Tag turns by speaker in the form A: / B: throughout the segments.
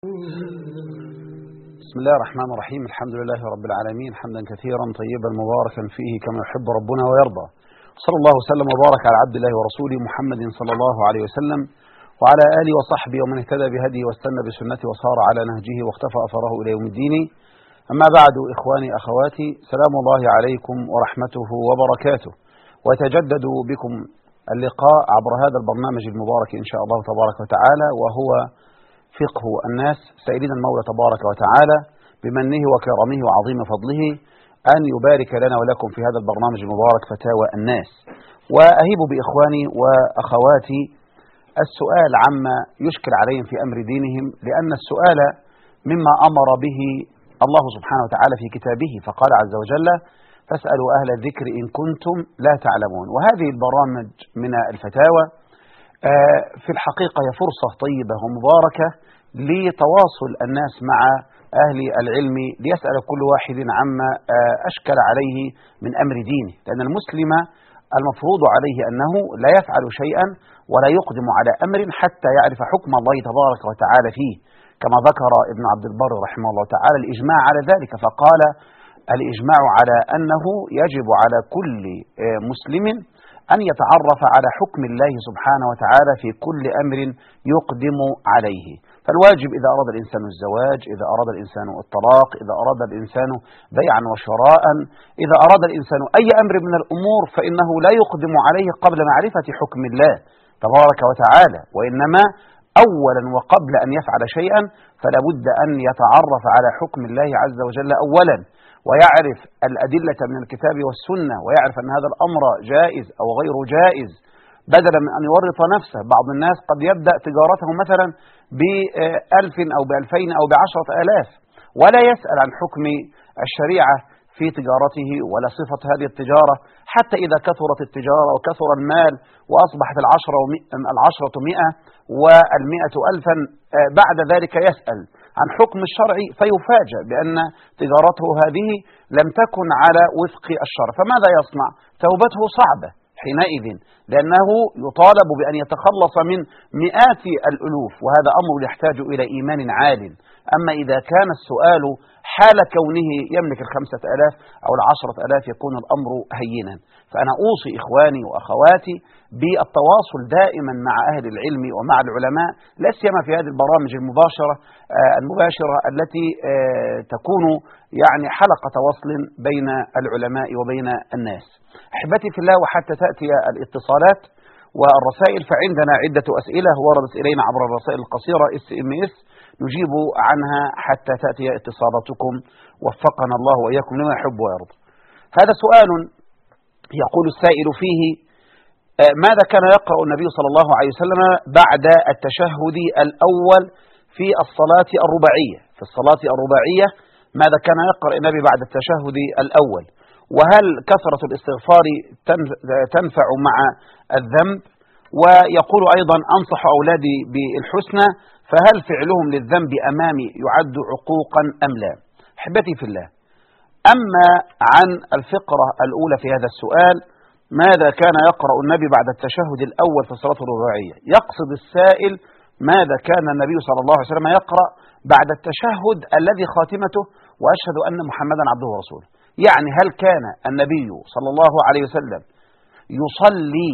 A: بسم الله الرحمن الرحيم. الحمد لله رب العالمين، حمدا كثيرا طيبا مباركا فيه كما يحب ربنا ويرضى. صلى الله وسلم وبارك على عبد الله ورسوله محمد صلى الله عليه وسلم وعلى آله وصحبه ومن اهتدى بهديه واستنى بسنته وصار على نهجه واختفى أثره إلى يوم الدين. أما بعد، إخواني أخواتي، سلام الله عليكم ورحمته وبركاته، ويتجدد بكم اللقاء عبر هذا البرنامج المبارك إن شاء الله تبارك وتعالى، وهو فقه الناس، سائلين المولى تبارك وتعالى بمنه وكرمه وعظيم فضله أن يبارك لنا ولكم في هذا البرنامج المبارك فتاوى الناس. وأهيب بإخواني وأخواتي السؤال عما يشكل عليهم في أمر دينهم، لأن السؤال مما أمر به الله سبحانه وتعالى في كتابه، فقال عز وجل: فاسألوا أهل الذكر إن كنتم لا تعلمون. وهذه البرامج من الفتاوى في الحقيقة هي فرصة طيبة ومباركة لتواصل الناس مع أهل العلم، ليسأل كل واحد عما أشكل عليه من أمر دينه، لأن المسلم المفروض عليه أنه لا يفعل شيئا ولا يقدم على أمر حتى يعرف حكم الله تبارك وتعالى فيه، كما ذكر ابن عبد البر رحمه الله تعالى الإجماع على ذلك، فقال: الإجماع على أنه يجب على كل مسلم أن يتعرف على حكم الله سبحانه وتعالى في كل أمر يقدم عليه. فالواجب إذا أراد الإنسان الزواج، إذا أراد الإنسان الطلاق، إذا أراد الإنسان بيعا وشراء، إذا أراد الإنسان أي أمر من الأمور، فإنه لا يقدم عليه قبل معرفة حكم الله تبارك وتعالى، وإنما أولا وقبل أن يفعل شيئا فلا بد أن يتعرف على حكم الله عز وجل أولا، ويعرف الأدلة من الكتاب والسنة، ويعرف أن هذا الأمر جائز أو غير جائز، بدلا من أن يورط نفسه. بعض الناس قد يبدأ تجارته مثلا ب1000 أو ب2000 أو ب10,000، ولا يسأل عن حكم الشريعة في تجارته ولا صفة هذه التجارة، حتى إذا كثرت التجارة وكثر المال وأصبحت العشرة 100 و100 ألفا، بعد ذلك يسأل عن حكم الشرع فيفاجأ بأن تجارته هذه لم تكن على وفق الشرع، فماذا يصنع؟ توبته صعبة حينئذ، لأنه يطالب بأن يتخلص من مئات الألوف، وهذا أمر يحتاج إلى إيمان عال. أما إذا كان السؤال حال كونه يملك 5000 أو 10,000 يكون الأمر هينا. فأنا أوصي إخواني وأخواتي بالتواصل دائما مع أهل العلم ومع العلماء، لا سيما في هذه البرامج المباشرة التي تكون يعني حلقة وصل بين العلماء وبين الناس. أحبتي في الله، وحتى تأتي الاتصالات والرسائل، فعندنا عدة أسئلة وردت إلينا عبر الرسائل القصيرة SMS نجيب عنها حتى تأتي اتصالاتكم، وفقنا الله وإياكم لما يحب ويرضى. هذا سؤال يقول السائل فيه: ماذا كان يقرأ النبي صلى الله عليه وسلم بعد التشهد الأول في الصلاة الرباعية؟ في الصلاة الرباعية ماذا كان يقرأ النبي بعد التشهد الأول؟ وهل كثرة الاستغفار تنفع مع الذنب؟ ويقول أيضا: أنصح أولادي بالحسنى، فهل فعلهم للذنب أمامي يعد عقوقا أم لا؟ أحبتي في الله، أما عن الفقرة الأولى في هذا السؤال، ماذا كان يقرأ النبي بعد التشهد الأول في الصلاة الرباعية، يقصد السائل ماذا كان النبي صلى الله عليه وسلم يقرأ بعد التشهد الذي خاتمته وأشهد أن محمدا عبده ورسوله. يعني هل كان النبي صلى الله عليه وسلم يصلي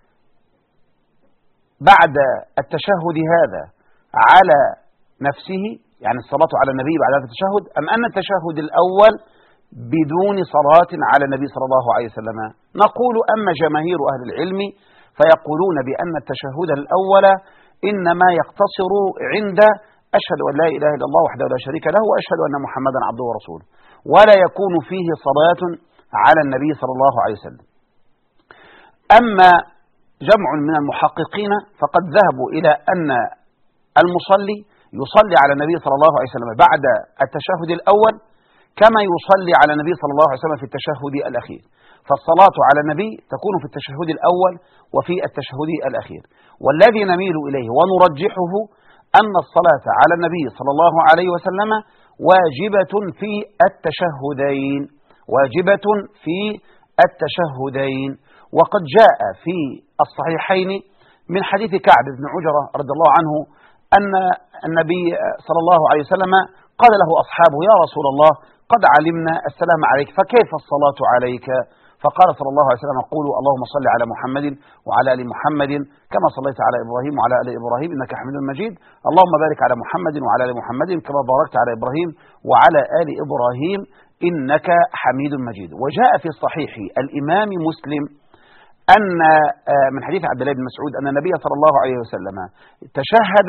A: بعد التشهد هذا على نفسه، يعني الصلاة على النبي بعد هذا التشهد، أم أن التشهد الأول بدون صلاة على النبي صلى الله عليه وسلم؟ نقول: أما جماهير أهل العلم فيقولون بأن التشهد الأول إنما يقتصر عند أشهد أن لا إله إلا الله وحده لا شريك له وأشهد أن محمدا عبده ورسوله، ولا يكون فيه صلاة على النبي صلى الله عليه وسلم. أما جمع من المحققين فقد ذهبوا إلى أن المصلي يصلي على النبي صلى الله عليه وسلم بعد التشهد الأول كما يصلي على النبي صلى الله عليه وسلم في التشهد الأخير، فالصلاة على النبي تكون في التشهد الأول وفي التشهد الأخير. والذي نميل إليه ونرجحه أن الصلاة على النبي صلى الله عليه وسلم واجبة في التشهدين، واجبة في التشهدين. وقد جاء في الصحيحين من حديث كعب بن عجرة رضي الله عنه أن النبي صلى الله عليه وسلم قال له أصحابه: يا رسول الله، قد علمنا السلام عليك، فكيف الصلاة عليك؟ فقال صلى الله عليه وسلم: قولوا اللهم صل على محمد وعلى آل محمد كما صليت على إبراهيم وعلى آل إبراهيم إنك حميد مجيد، اللهم بارك على محمد وعلى آل محمد كما باركت على إبراهيم وعلى آل إبراهيم إنك حميد مجيد. وجاء في صحيح الإمام مسلم أن من حديث عبد الله بن مسعود أن النبي صلى الله عليه وسلم تشهد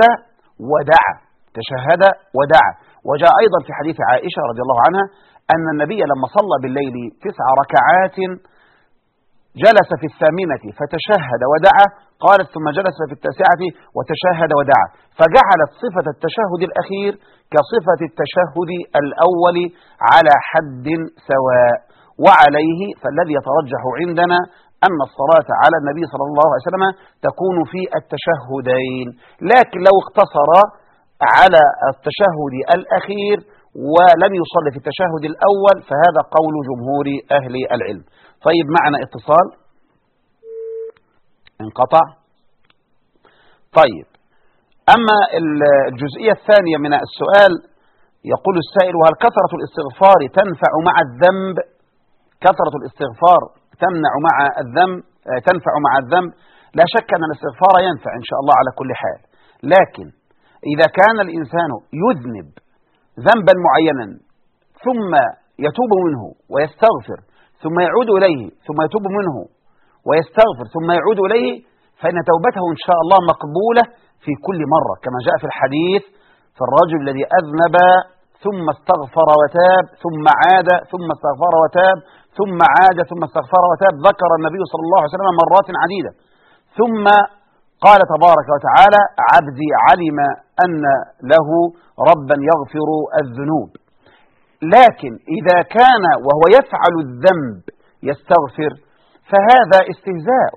A: ودعا. وجاء أيضا في حديث عائشة رضي الله عنها أن النبي لما صلى بالليل 9 ركعات جلس في 8 فتشهد ودعا، قالت ثم جلس في 9 وتشهد ودعا، فجعلت صفة التشهد الأخير كصفة التشهد الأول على حد سواء. وعليه فالذي يترجح عندنا أن الصلاة على النبي صلى الله عليه وسلم تكون في التشهدين، لكن لو اقتصر على التشهد الأخير ولم يصلي في التشهد الأول فهذا قول جمهور أهل العلم. طيب، معنا اتصال، انقطع. طيب، أما الجزئية الثانية من السؤال، يقول السائل: وهل كثرة الاستغفار تنفع مع الذنب؟ كثرة الاستغفار تنفع مع الذنب؟ لا شك أن الاستغفار ينفع إن شاء الله على كل حال، لكن إذا كان الإنسان يذنب ذنبا معينا ثم يتوب منه ويستغفر ثم يعود إليه ثم يتوب منه ويستغفر ثم يعود إليه، فإن توبته إن شاء الله مقبولة في كل مرة، كما جاء في الحديث في الرجل الذي أذنب ثم استغفر وتاب ثم عاد ثم استغفر وتاب ثم عاد ثم استغفر وتاب، ذكر النبي صلى الله عليه وسلم مرات عديدة، ثم قال تبارك وتعالى: عبدي علم أن له ربا يغفر الذنوب. لكن إذا كان وهو يفعل الذنب يستغفر فهذا استهزاء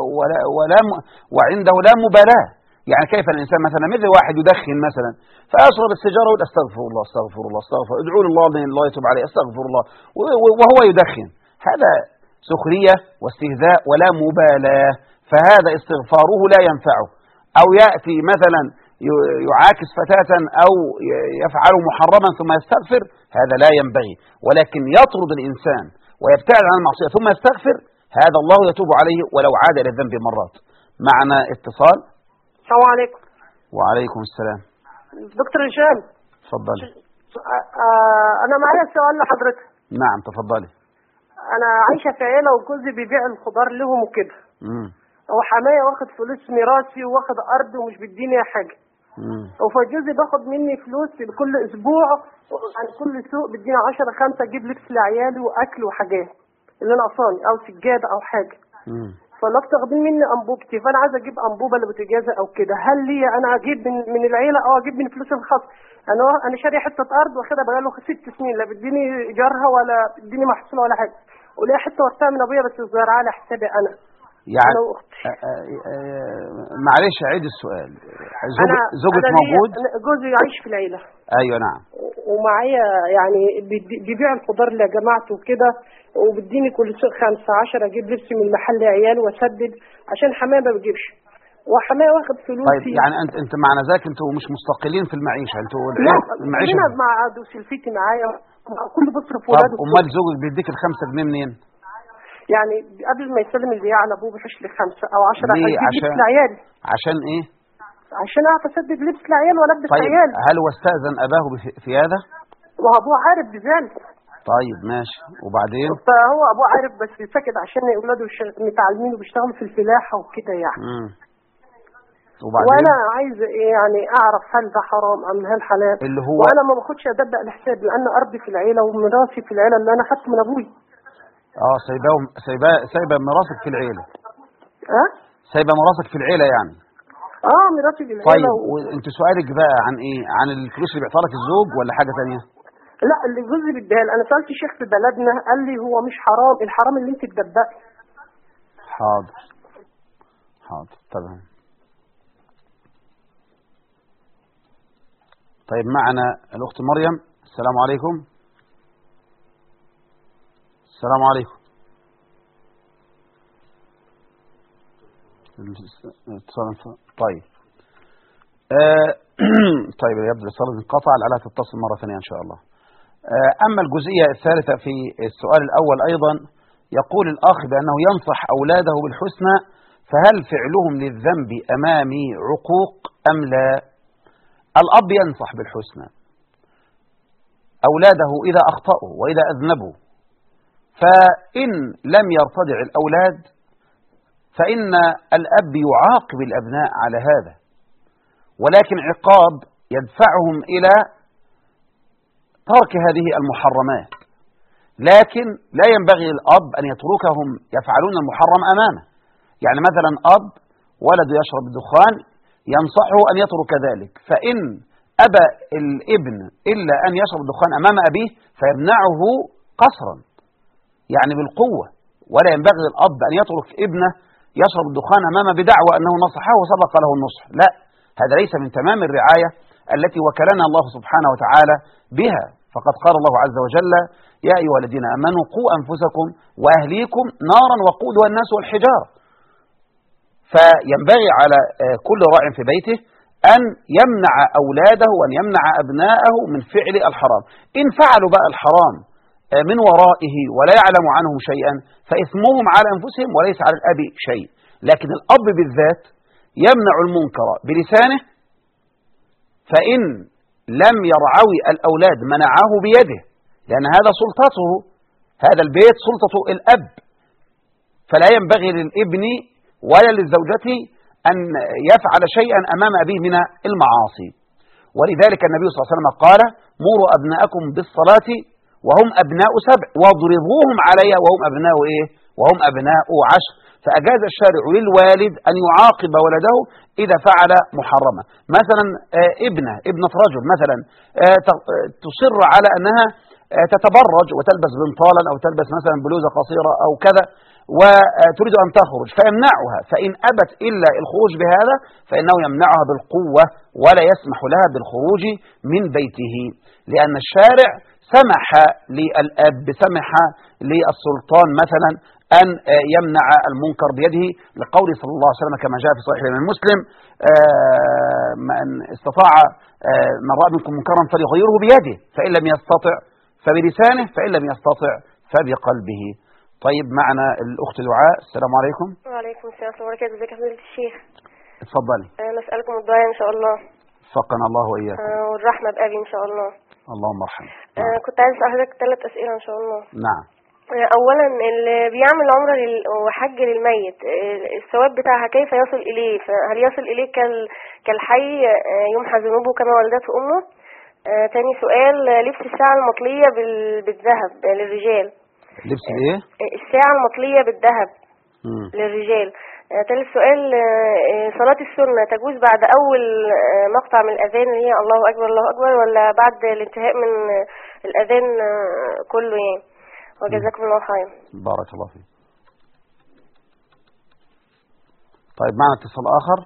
A: وعنده لا مبالاة. يعني كيف الإنسان مثلا مثل واحد يدخن مثلا فيشرب السيجارة ويقول: استغفر الله استغفر الله استغفر، ادعوا الله ان الله يتوب عليه، استغفر الله، وهو يدخن، هذا سخرية واستهزاء ولا مبالاة، فهذا استغفاره لا ينفعه. أو يأتي مثلا يعاكس فتاة أو يفعل محرما ثم يستغفر، هذا لا ينبغي، ولكن يطرد الإنسان ويبتعد عن المعصية ثم يستغفر، هذا الله يتوب عليه ولو عاد إلى الذنب مرات. معنا اتصال.
B: السلام عليكم.
A: وعليكم السلام.
B: دكتور هشام،
A: تفضلي.
B: أنا معايا سؤال لحضرتك.
A: نعم تفضلي.
B: أنا عايشة في عيلة وجوزي بيبيع الخضار لهم وكده. هو حماية واخد فلوس ميراثي واخد أرض ومش بيديني حاجة. فجوزي باخد مني فلوس كل أسبوع عن كل سوق، بيديني 10-5 أجيب لبس لعيالي وأكل وحاجات اللي ناقصاني أو سجادة أو حاجة. فلو بتاخدين مني أنبوبتي، فأنا عايزة أجيب أنبوبة اللي بوتجازة أو كده، هل لي أنا أجيب من العيلة أو أجيب من فلوس الخاص؟ أنا شاري حتة أرض واخدها بقاله 6 سنين، لا بيديني إيجارها ولا بيديني محصول ولا حاجة، وليها حتة ورثها من أبويا بس صغيرة على حسابي أنا.
A: يعني معلش عيد السؤال. زوجك موجود؟
B: جوزي عايش في العيلة.
A: أيوة نعم.
B: ومعايا يعني بيبيع الخضار لجماعته وكده، وبديني كل سوق 5-10 أجيب لبس من محل عيال وأسدد عشان حماية ما بيجيبش، وحماية واخد فلوسي.
A: طيب يعني أنت معنى ذاك أنتوا مش مستقلين في المعيشة، أنتوا
B: لا
A: المعيشة
B: مع سلفتي معايا كل بصرف ولاده.
A: طب أمال زوجك بيديك ال5 جنيه منين؟
B: يعني قبل ما يسلم البياع على ابوه بيحش لي 5 أو 10
A: ليه؟
B: عشان لبس لعيالي.
A: عشان ايه؟
B: عشان اعرف اسدد لبس لعيال والبس
A: طيب
B: عيال.
A: هل هو استأذن اباه في هذا؟
B: وابوه عارف بذلك.
A: طيب ماشي، وبعدين؟
B: فهو ابوه عارف بس ساكت عشان اولاده متعلمين وبيشتغلوا في الفلاحه وكده يعني.
A: وبعدين؟
B: وانا عايز يعني اعرف هل ده حرام ام هل حلال،
A: اللي هو
B: وانا ما باخدش ادبق الحساب لان ارضي في العيله وميراثي في العيله اللي انا خدته من ابوي.
A: سايبه ميراثك في العيله. سايبه ميراثك في العيله يعني.
B: ميراثي في العيله.
A: طيب وانت سؤالك بقى عن ايه؟ عن الفلوس اللي بيعطيها لك الزوج ولا حاجه ثانيه؟
B: لا اللي جوزي بيديها لي. انا سالت شيخ في بلدنا قال لي هو مش حرام، الحرام اللي انت تدبقي.
A: حاضر تمام. طيب معنا الاخت مريم. السلام عليكم. السلام عليكم. طيب طيب يبدو الاتصال انقطع، لعلها تتصل مرة ثانية إن شاء الله. أما الجزئية الثالثة في السؤال الأول أيضا، يقول الأخ بأنه ينصح أولاده بالحسنى، فهل فعلهم للذنب أمامي عقوق أم لا؟ الأب ينصح بالحسنى أولاده إذا أخطأوا وإذا أذنبوا، فإن لم يرتدع الأولاد فإن الأب يعاقب الأبناء على هذا، ولكن عقاب يدفعهم إلى ترك هذه المحرمات، لكن لا ينبغي للأب أن يتركهم يفعلون المحرم أمامه. يعني مثلا أب ولد يشرب الدخان ينصحه أن يترك ذلك، فإن أبى الابن إلا أن يشرب الدخان أمام أبيه فيمنعه قسرا، يعني بالقوة، ولا ينبغي للأب أن يترك ابنه يشرب الدخان أمامه بدعوى أنه نصحه وسبق له النصح، لا، هذا ليس من تمام الرعاية التي وكلنا الله سبحانه وتعالى بها. فقد قال الله عز وجل: يا أيها الذين آمنوا قوا أنفسكم وأهليكم نارا وقودها الناس والحجارة. فينبغي على كل راع في بيته أن يمنع أولاده وأن يمنع أبناءه من فعل الحرام. إن فعلوا بقى الحرام من ورائه ولا يعلم عنهم شيئا فإثمهم على أنفسهم وليس على الأب شيء، لكن الأب بالذات يمنع المنكر بلسانه، فإن لم يرعوي الأولاد منعه بيده، لأن هذا سلطته، هذا البيت سلطة الأب، فلا ينبغي للابن ولا للزوجة أن يفعل شيئا أمام أبيه من المعاصي. ولذلك النبي صلى الله عليه وسلم قال: مروا أبناءكم بالصلاة وهم أبناء 7 واضربوهم عليها وهم أبناء إيه؟ وهم أبناء 10. فأجاز الشارع للوالد أن يعاقب ولده إذا فعل محرمة. مثلا ابنة رجل مثلا تصر على أنها تتبرج وتلبس بنطالا أو تلبس مثلا بلوزة قصيرة أو كذا وتريد أن تخرج فيمنعها، فإن أبت إلا الخروج بهذا فإنه يمنعها بالقوة ولا يسمح لها بالخروج من بيته، لأن الشارع سمح للأب، سمح للسلطان مثلا أن يمنع المنكر بيده، لقوله صلى الله عليه وسلم كما جاء في صحيح الإمام مسلم: من استطاع من رأى منكم منكرا فليغيره بيده، فإن لم يستطع فبلسانه، فإن لم يستطع فبقلبه. طيب معنا الأخت دعاء. السلام عليكم.
C: وعليكم السلام ورحمة الله وبركاته. ازيك يا فضيلة الشيخ؟
A: اتفضلي.
C: نسألكم الدعاء إن شاء الله.
A: وفقنا الله وإياكم.
C: والرحمة بأبي إن شاء الله.
A: اللهم ارحمه.
C: كنت عايز أسأل حضرتك 3 أسئلة إن شاء الله.
A: نعم.
C: أولا، اللي بيعمل عمرة وحج للميت الثواب بتاعها كيف يصل إليه؟ هل يصل إليه كالحي يمحى ذنوبه كما ولدته أمه؟ تاني سؤال، لبس الساعة المطلية بالذهب للرجال.
A: لبس ايه؟
C: الساعة المطلية بالذهب للرجال. ثالث سؤال، صلاة السنة تجوز بعد أول مقطع من الأذان اللي هي الله أكبر الله أكبر، ولا بعد الانتهاء من الأذان كله يعني؟ وجزاكم الله خير.
A: بارك الله فيك. طيب معنا اتصال آخر.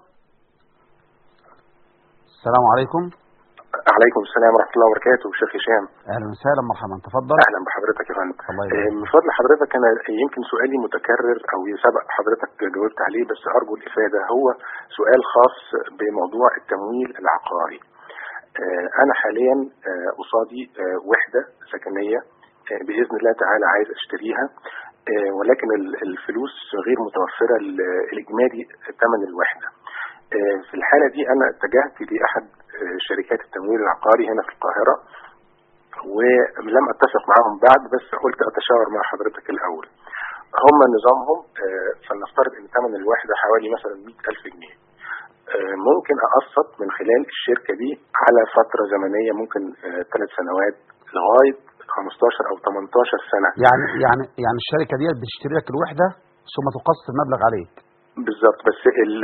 A: السلام عليكم.
D: عليكم السلام ورحمة الله وبركاته. شيخ هشام،
A: أهلا وسهلا، مرحبا، تفضل.
D: أهلا بحضرتك يا فندم.
A: الله
D: من فضل حضرتك، أنا يمكن سؤالي متكرر أو سبق حضرتك جاوبت عليه، بس أرجو الإفادة. هو سؤال خاص بموضوع التمويل العقاري. أنا حاليا قصادي وحدة سكنية بإذن الله تعالى عايز أشتريها، ولكن الفلوس غير متوفرة الإجمالي ثمن الوحدة. في الحالة دي أنا اتجهت لأحد شركات التمويل العقاري هنا في القاهرة، ولم أتفق معهم بعد، بس قلت أتشاور مع حضرتك الأول. هم نظامهم فلنفترض أن ثمن الوحدة حوالي مثلا 100,000 جنيه. ممكن أقسط من خلال الشركة دي على فترة زمنية، ممكن 3 سنوات لغاية 15 أو 18 سنة.
A: يعني الشركة دي بتشتري لك الوحدة ثم تقسط المبلغ عليك.
D: بالظبط، بس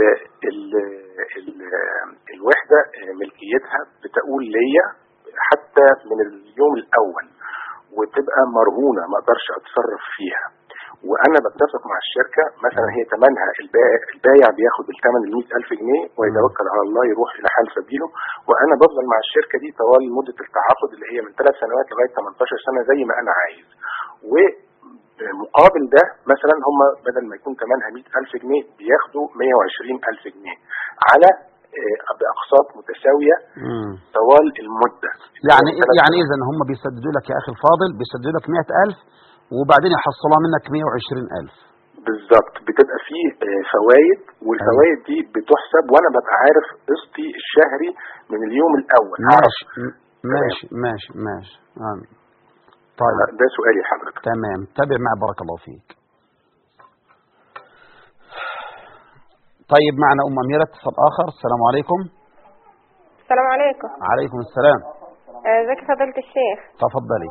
D: الوحدة ملكيتها بتقول ليا حتى من اليوم الأول، وتبقى مرهونة ما أقدرش أتصرف فيها. وأنا بتفق مع الشركة مثلا هي ثمنها البايع بياخد الثمن 100,000 جنيه ويتوكل على الله يروح إلى حال سبيله، وأنا بفضل مع الشركة دي طوال مدة التعاقد اللي هي من 3 سنوات لغاية 18 سنة زي ما أنا عايز. ومقابل ده مثلا هم بدل ما يكون ثمنها 100,000 جنيه بياخدوا 120,000 جنيه على باقساط متساويه طوال المده.
A: يعني اذا هم بيسددوا لك يا اخي الفاضل، بيسددوا لك 100,000 وبعدين يحصلوها منك 120,000
D: بالظبط. بتبقى فيه فوائد، والفوائد دي بتحسب وانا ببقى عارف قسطي الشهري من اليوم الاول.
A: ماشي. طيب
D: ده سؤالي حضرتك.
A: تمام، تابع معي بارك الله فيك. طيب معنا أم أميرة، اتصال آخر. السلام عليكم.
C: السلام عليكم.
A: عليكم السلام.
C: ازيك يا فضيلة الشيخ؟
A: تفضلي.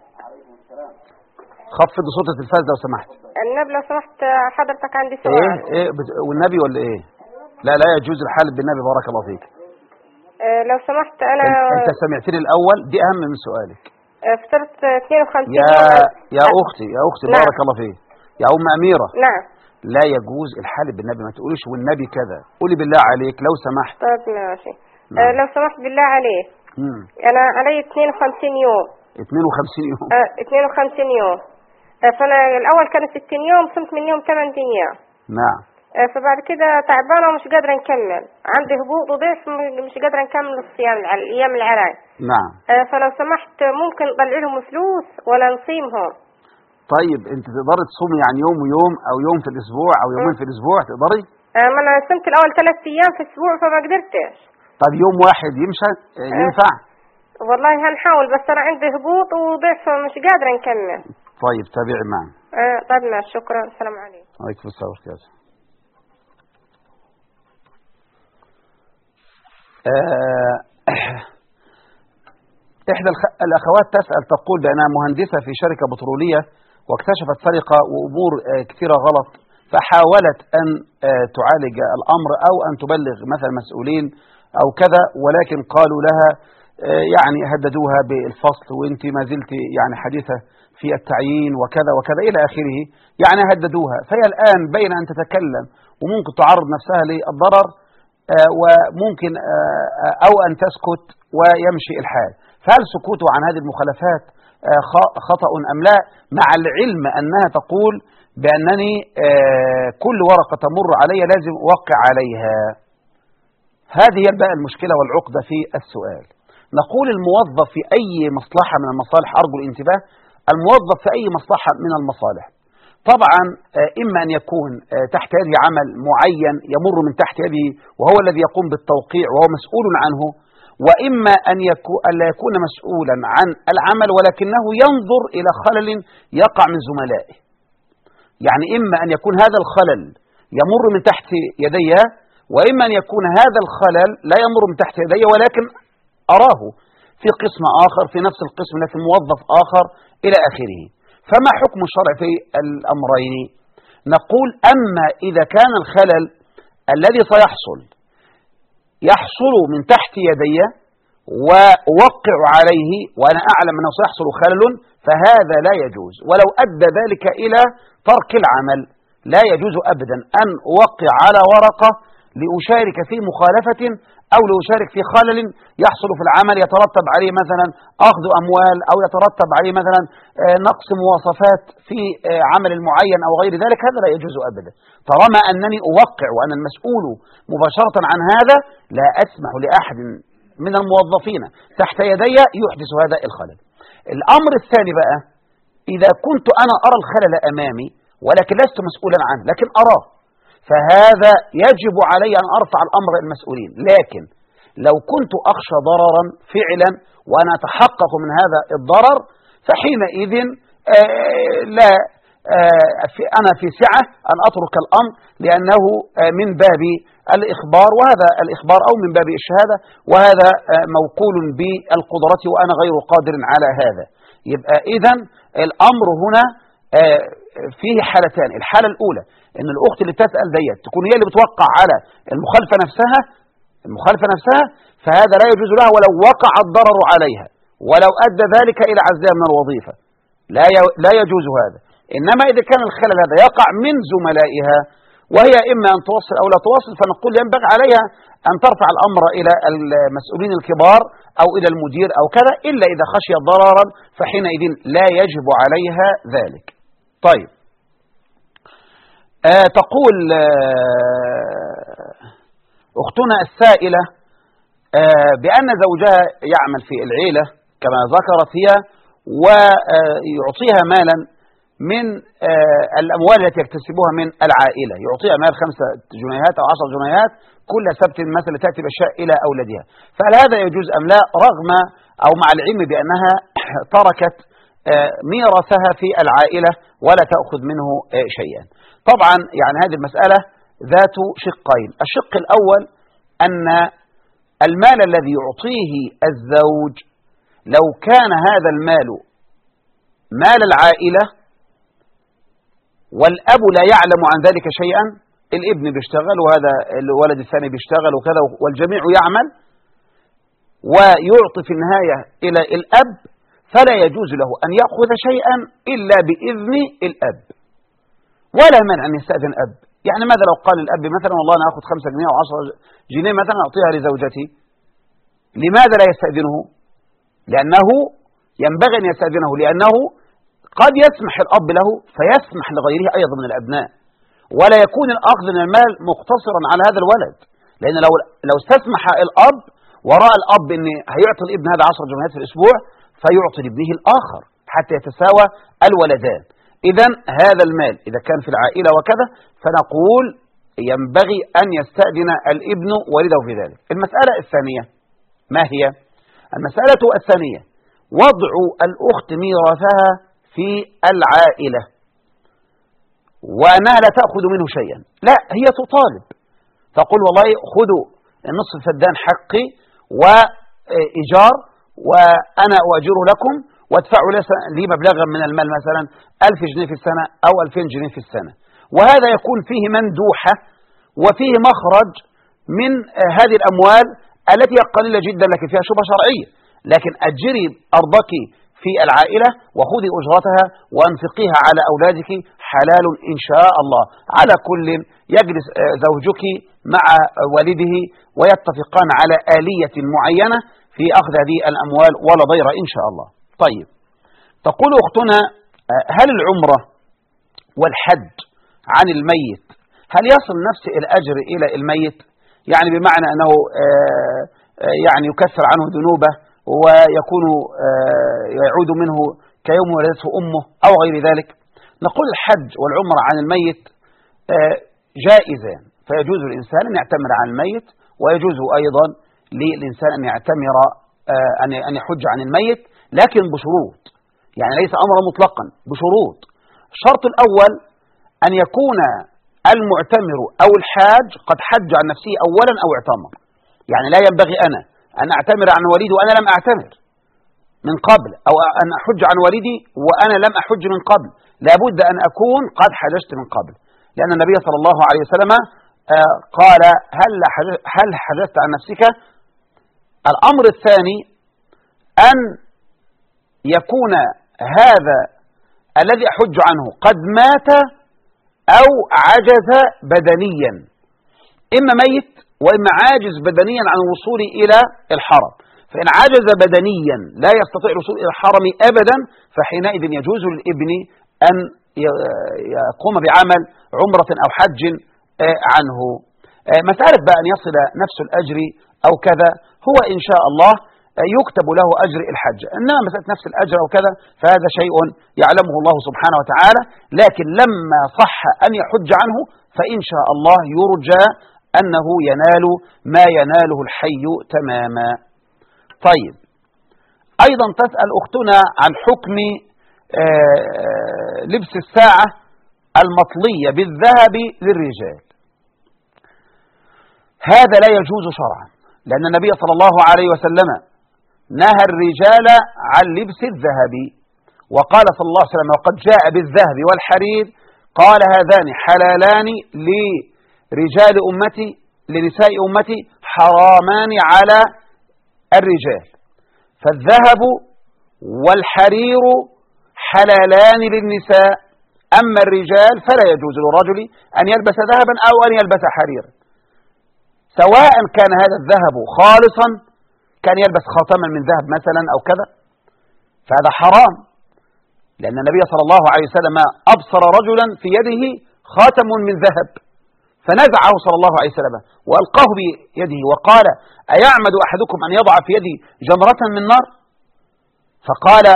A: خفض صوت التلفاز لو سمحت.
C: النبي لو سمحت حضرتك عندي سؤال.
A: ايه والنبي ولا ايه؟ لا يجوز الحلف بالنبي بارك الله فيك.
C: لو سمحت انا
A: انت سمعتني الاول، دي اهم من سؤالك.
C: فطرت 52
A: يا اختي نعم. بارك الله فيك يا ام اميرة.
C: نعم.
A: لا يجوز الحلف بالنبي، ما تقوليش والنبي كذا، قولي بالله عليك لو سمحت.
C: طيب ماشي. لو سمحت بالله عليك. انا علي 52 يوم.
A: 52 يوم.
C: 52 يوم. فانا الاول كانت 60 يوم، صمت من يوم 8 ايام.
A: نعم.
C: فبعد كده تعبانه ومش قادره نكمل، عندي هبوط وضعف، مش قادره نكمل الصيام الايام العراي.
A: نعم.
C: فلو سمحت ممكن نطلع لهم فلوس ولا نصيمهم؟
A: طيب انت تقدري تصومي يعني يوم ويوم او يوم في الاسبوع او يومين في الاسبوع تقدري؟
C: ما انا صمت الاول 3 ايام في الاسبوع فما قدرتش.
A: طب يوم واحد ينفع؟
C: والله هنحاول، بس انا عندي هبوط وضعف مش قادره نكمل.
A: طيب تابعي معنا.
C: طيب ماشي، شكرا. السلام عليكم.
A: وعليكم السلام ورحمة الله. إحدى الأخوات تسأل تقول بأنها مهندسة في شركة بترولية واكتشفت سرقة وأمور كثيرة غلط، فحاولت أن تعالج الأمر أو أن تبلغ مثلا مسؤولين أو كذا، ولكن قالوا لها يعني هددوها بالفصل وانت ما زلت يعني حديثة في التعيين وكذا وكذا إلى آخره، يعني هددوها. فهي الآن بين أن تتكلم وممكن تعرض نفسها للضرر وممكن أو أن تسكت ويمشي الحال. فهل سكوته عن هذه المخالفات خطأ أم لا، مع العلم أنها تقول بأنني كل ورقة تمر علي لازم أوقع عليها؟ هذه هي بقى المشكلة والعقدة في السؤال. نقول الموظف في أي مصلحة من المصالح، أرجو الانتباه، الموظف في أي مصلحة من المصالح طبعا إما أن يكون تحت يده عمل معين يمر من تحت يده وهو الذي يقوم بالتوقيع وهو مسؤول عنه، وإما أن لا يكون مسؤولا عن العمل ولكنه ينظر إلى خلل يقع من زملائه. يعني إما أن يكون هذا الخلل يمر من تحت يدي، وإما أن يكون هذا الخلل لا يمر من تحت يدي ولكن أراه في قسم آخر في نفس القسم لكن موظف آخر إلى آخره. فما حكم الشرع في الأمرين؟ نقول أما إذا كان الخلل الذي يحصل من تحت يدي وأوقع عليه وأنا أعلم أنه سيحصل خلل، فهذا لا يجوز، ولو أدى ذلك إلى ترك العمل لا يجوز أبدا أن أوقع على ورقة لأشارك في مخالفة أو لأشارك في خلل يحصل في العمل يترتب عليه مثلا أخذ أموال أو يترتب عليه مثلا نقص مواصفات في عمل معين أو غير ذلك. هذا لا يجوز أبدا. طالما أنني أوقع وأنا المسؤول مباشرة عن هذا لا أسمح لأحد من الموظفين تحت يدي يحدث هذا الخلل. الأمر الثاني بقى، إذا كنت أنا أرى الخلل أمامي ولكن لست مسؤولا عنه لكن أراه، فهذا يجب علي أن أرفع الأمر المسؤولين. لكن لو كنت أخشى ضررا فعلا وأنا أتحقق من هذا الضرر فحينئذ لا أنا في سعة أن أترك الأمر، لأنه من باب الإخبار، وهذا الإخبار أو من باب الشهادة، وهذا موكول بالقدرة وأنا غير قادر على هذا. يبقى إذن الأمر هنا فيه حالتان. الحالة الأولى إن الأخت اللي تسأل ديت تكون هي اللي بتوقع على المخالفة نفسها، فهذا لا يجوز لها ولو وقع الضرر عليها ولو أدى ذلك إلى عزلها من الوظيفة، لا يجوز هذا. إنما إذا كان الخلل هذا يقع من زملائها وهي إما أن توصل أو لا توصل، فنقول ينبغي عليها أن ترفع الأمر إلى المسؤولين الكبار أو إلى المدير أو كذا، إلا إذا خشيت ضررا فحينئذ لا يجب عليها ذلك. طيب تقول أختنا السائلة بأن زوجها يعمل في العيلة كما ذكرت هي، ويعطيها مالا من الأموال التي يكتسبها من العائلة، يعطيها مال 5 جنيهات أو 10 جنيهات كل سبت مثلا تأتي بأشياء إلى أولادها، فهل هذا يجوز أم لا، رغم أو مع العلم بأنها تركت ميراثها في العائلة ولا تأخذ منه شيئا؟ طبعا يعني هذه المسألة ذات شقين. الشق الأول أن المال الذي يعطيه الزوج لو كان هذا المال مال العائلة والأب لا يعلم عن ذلك شيئا، الابن بيشتغل وهذا الولد الثاني بيشتغل وكذا والجميع يعمل ويعطي في النهاية إلى الأب، فلا يجوز له أن يأخذ شيئا إلا بإذن الأب، ولا مانع أن يستأذن الأب. يعني ماذا لو قال الأب مثلا والله أنا أخذ 5 جنيه أو 10 جنيه مثلا أعطيها لزوجتي، لماذا لا يستأذنه؟ لأنه ينبغي أن يستأذنه، لأنه قد يسمح الأب له فيسمح لغيره أيضا من الأبناء، ولا يكون الأخذ من المال مقتصرا على هذا الولد، لأن لو استسمح الأب وراء الأب أن هيعطي الابن هذا 10 جنيهات في الأسبوع فيعطي لابنه الآخر حتى يتساوى الولدان. إذن هذا المال إذا كان في العائلة وكذا فنقول ينبغي أن يستأذن الابن والده في ذلك. المسألة الثانية ما هي؟ المسألة الثانية وضع الأخت ميراثها في العائلة وأنها لا تأخذ منه شيئا، لا، هي تطالب تقول والله خذوا النصف الفدان حقي وإيجار وأنا أؤجره لكم وادفعوا لي مبلغا من المال مثلا 1000 جنيه في السنة أو 2000 جنيه في السنة، وهذا يكون فيه مندوحة وفيه مخرج من هذه الأموال التي قليلة جدا لكن فيها شبهة شرعية، لكن أجري أرضك في العائلة وخذي أجرتها وأنفقيها على أولادك حلال إن شاء الله. على كل يجلس زوجك مع والده ويتفقان على آلية معينة في أخذ هذه الأموال ولا ضير إن شاء الله. طيب، تقول أختنا هل العمرة والحج عن الميت هل يصل نفس الأجر إلى الميت؟ يعني بمعنى أنه يعني يكفر عنه ذنوبه ويكون يعود منه كيوم ولدته أمه أو غير ذلك. نقول الحج والعمرة عن الميت جائزان، فيجوز للإنسان أن يعتمر عن الميت ويجوز أيضا للإنسان أن يعتمر أن يحج عن الميت، لكن بشروط، يعني ليس أمرا مطلقا، بشروط. الشرط الأول أن يكون المعتمر أو الحاج قد حج عن نفسه أولا أو اعتمر، يعني لا ينبغي أنا أن أعتمر عن والدي وأنا لم أعتمر من قبل، أو أن أحج عن والدي وأنا لم أحج من قبل، لابد أن أكون قد حججت من قبل، لأن النبي صلى الله عليه وسلم قال هل حججت عن نفسك؟ الأمر الثاني أن يكون هذا الذي أحج عنه قد مات أو عجز بدنيا، إما ميت وإما عاجز بدنيا عن الوصول إلى الحرم، فإن عجز بدنيا لا يستطيع الوصول إلى الحرم أبدا فحينئذ يجوز للابن أن يقوم بعمل عمرة أو حج عنه. مسألة بقى أن يصل نفس الأجر أو كذا هو إن شاء الله يكتب له أجر الحج، إنما مسألة نفس الأجر أو كذا فهذا شيء يعلمه الله سبحانه وتعالى، لكن لما صح أن يحج عنه فإن شاء الله يرجى أنه ينال ما يناله الحي تماما. طيب، أيضا تسأل أختنا عن حكم لبس الساعة المطلية بالذهب للرجال. هذا لا يجوز شرعا، لأن النبي صلى الله عليه وسلم نهى الرجال عن لبس الذهب، وقال صلى الله عليه وسلم وقد جاء بالذهب والحرير قال هذان حلالان لرجال أمتي لنساء أمتي حرامان على الرجال، فالذهب والحرير حلالان للنساء، أما الرجال فلا يجوز للرجل أن يلبس ذهبا أو أن يلبس حريرا، سواء كان هذا الذهب خالصا، كان يلبس خاتما من ذهب مثلا أو كذا، فهذا حرام، لأن النبي صلى الله عليه وسلم أبصر رجلا في يده خاتم من ذهب فنزعه صلى الله عليه وسلم وألقاه بيده وقال: أيعمد أحدكم أن يضع في يدي جمرة من نار؟ فقال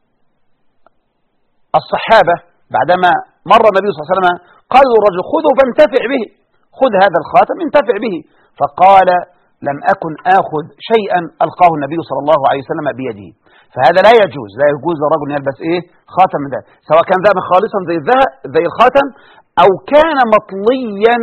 A: الصحابة بعدما مر النبي صلى الله عليه وسلم قالوا الرجل: خذه فانتفع به، خذ هذا الخاتم انتفع به. فقال: لم أكن آخذ شيئا ألقاه النبي صلى الله عليه وسلم بيده. فهذا لا يجوز للرجل يلبس خاتم من ذهب، سواء كان ذهب خالصا زي الخاتم، أو كان مطليا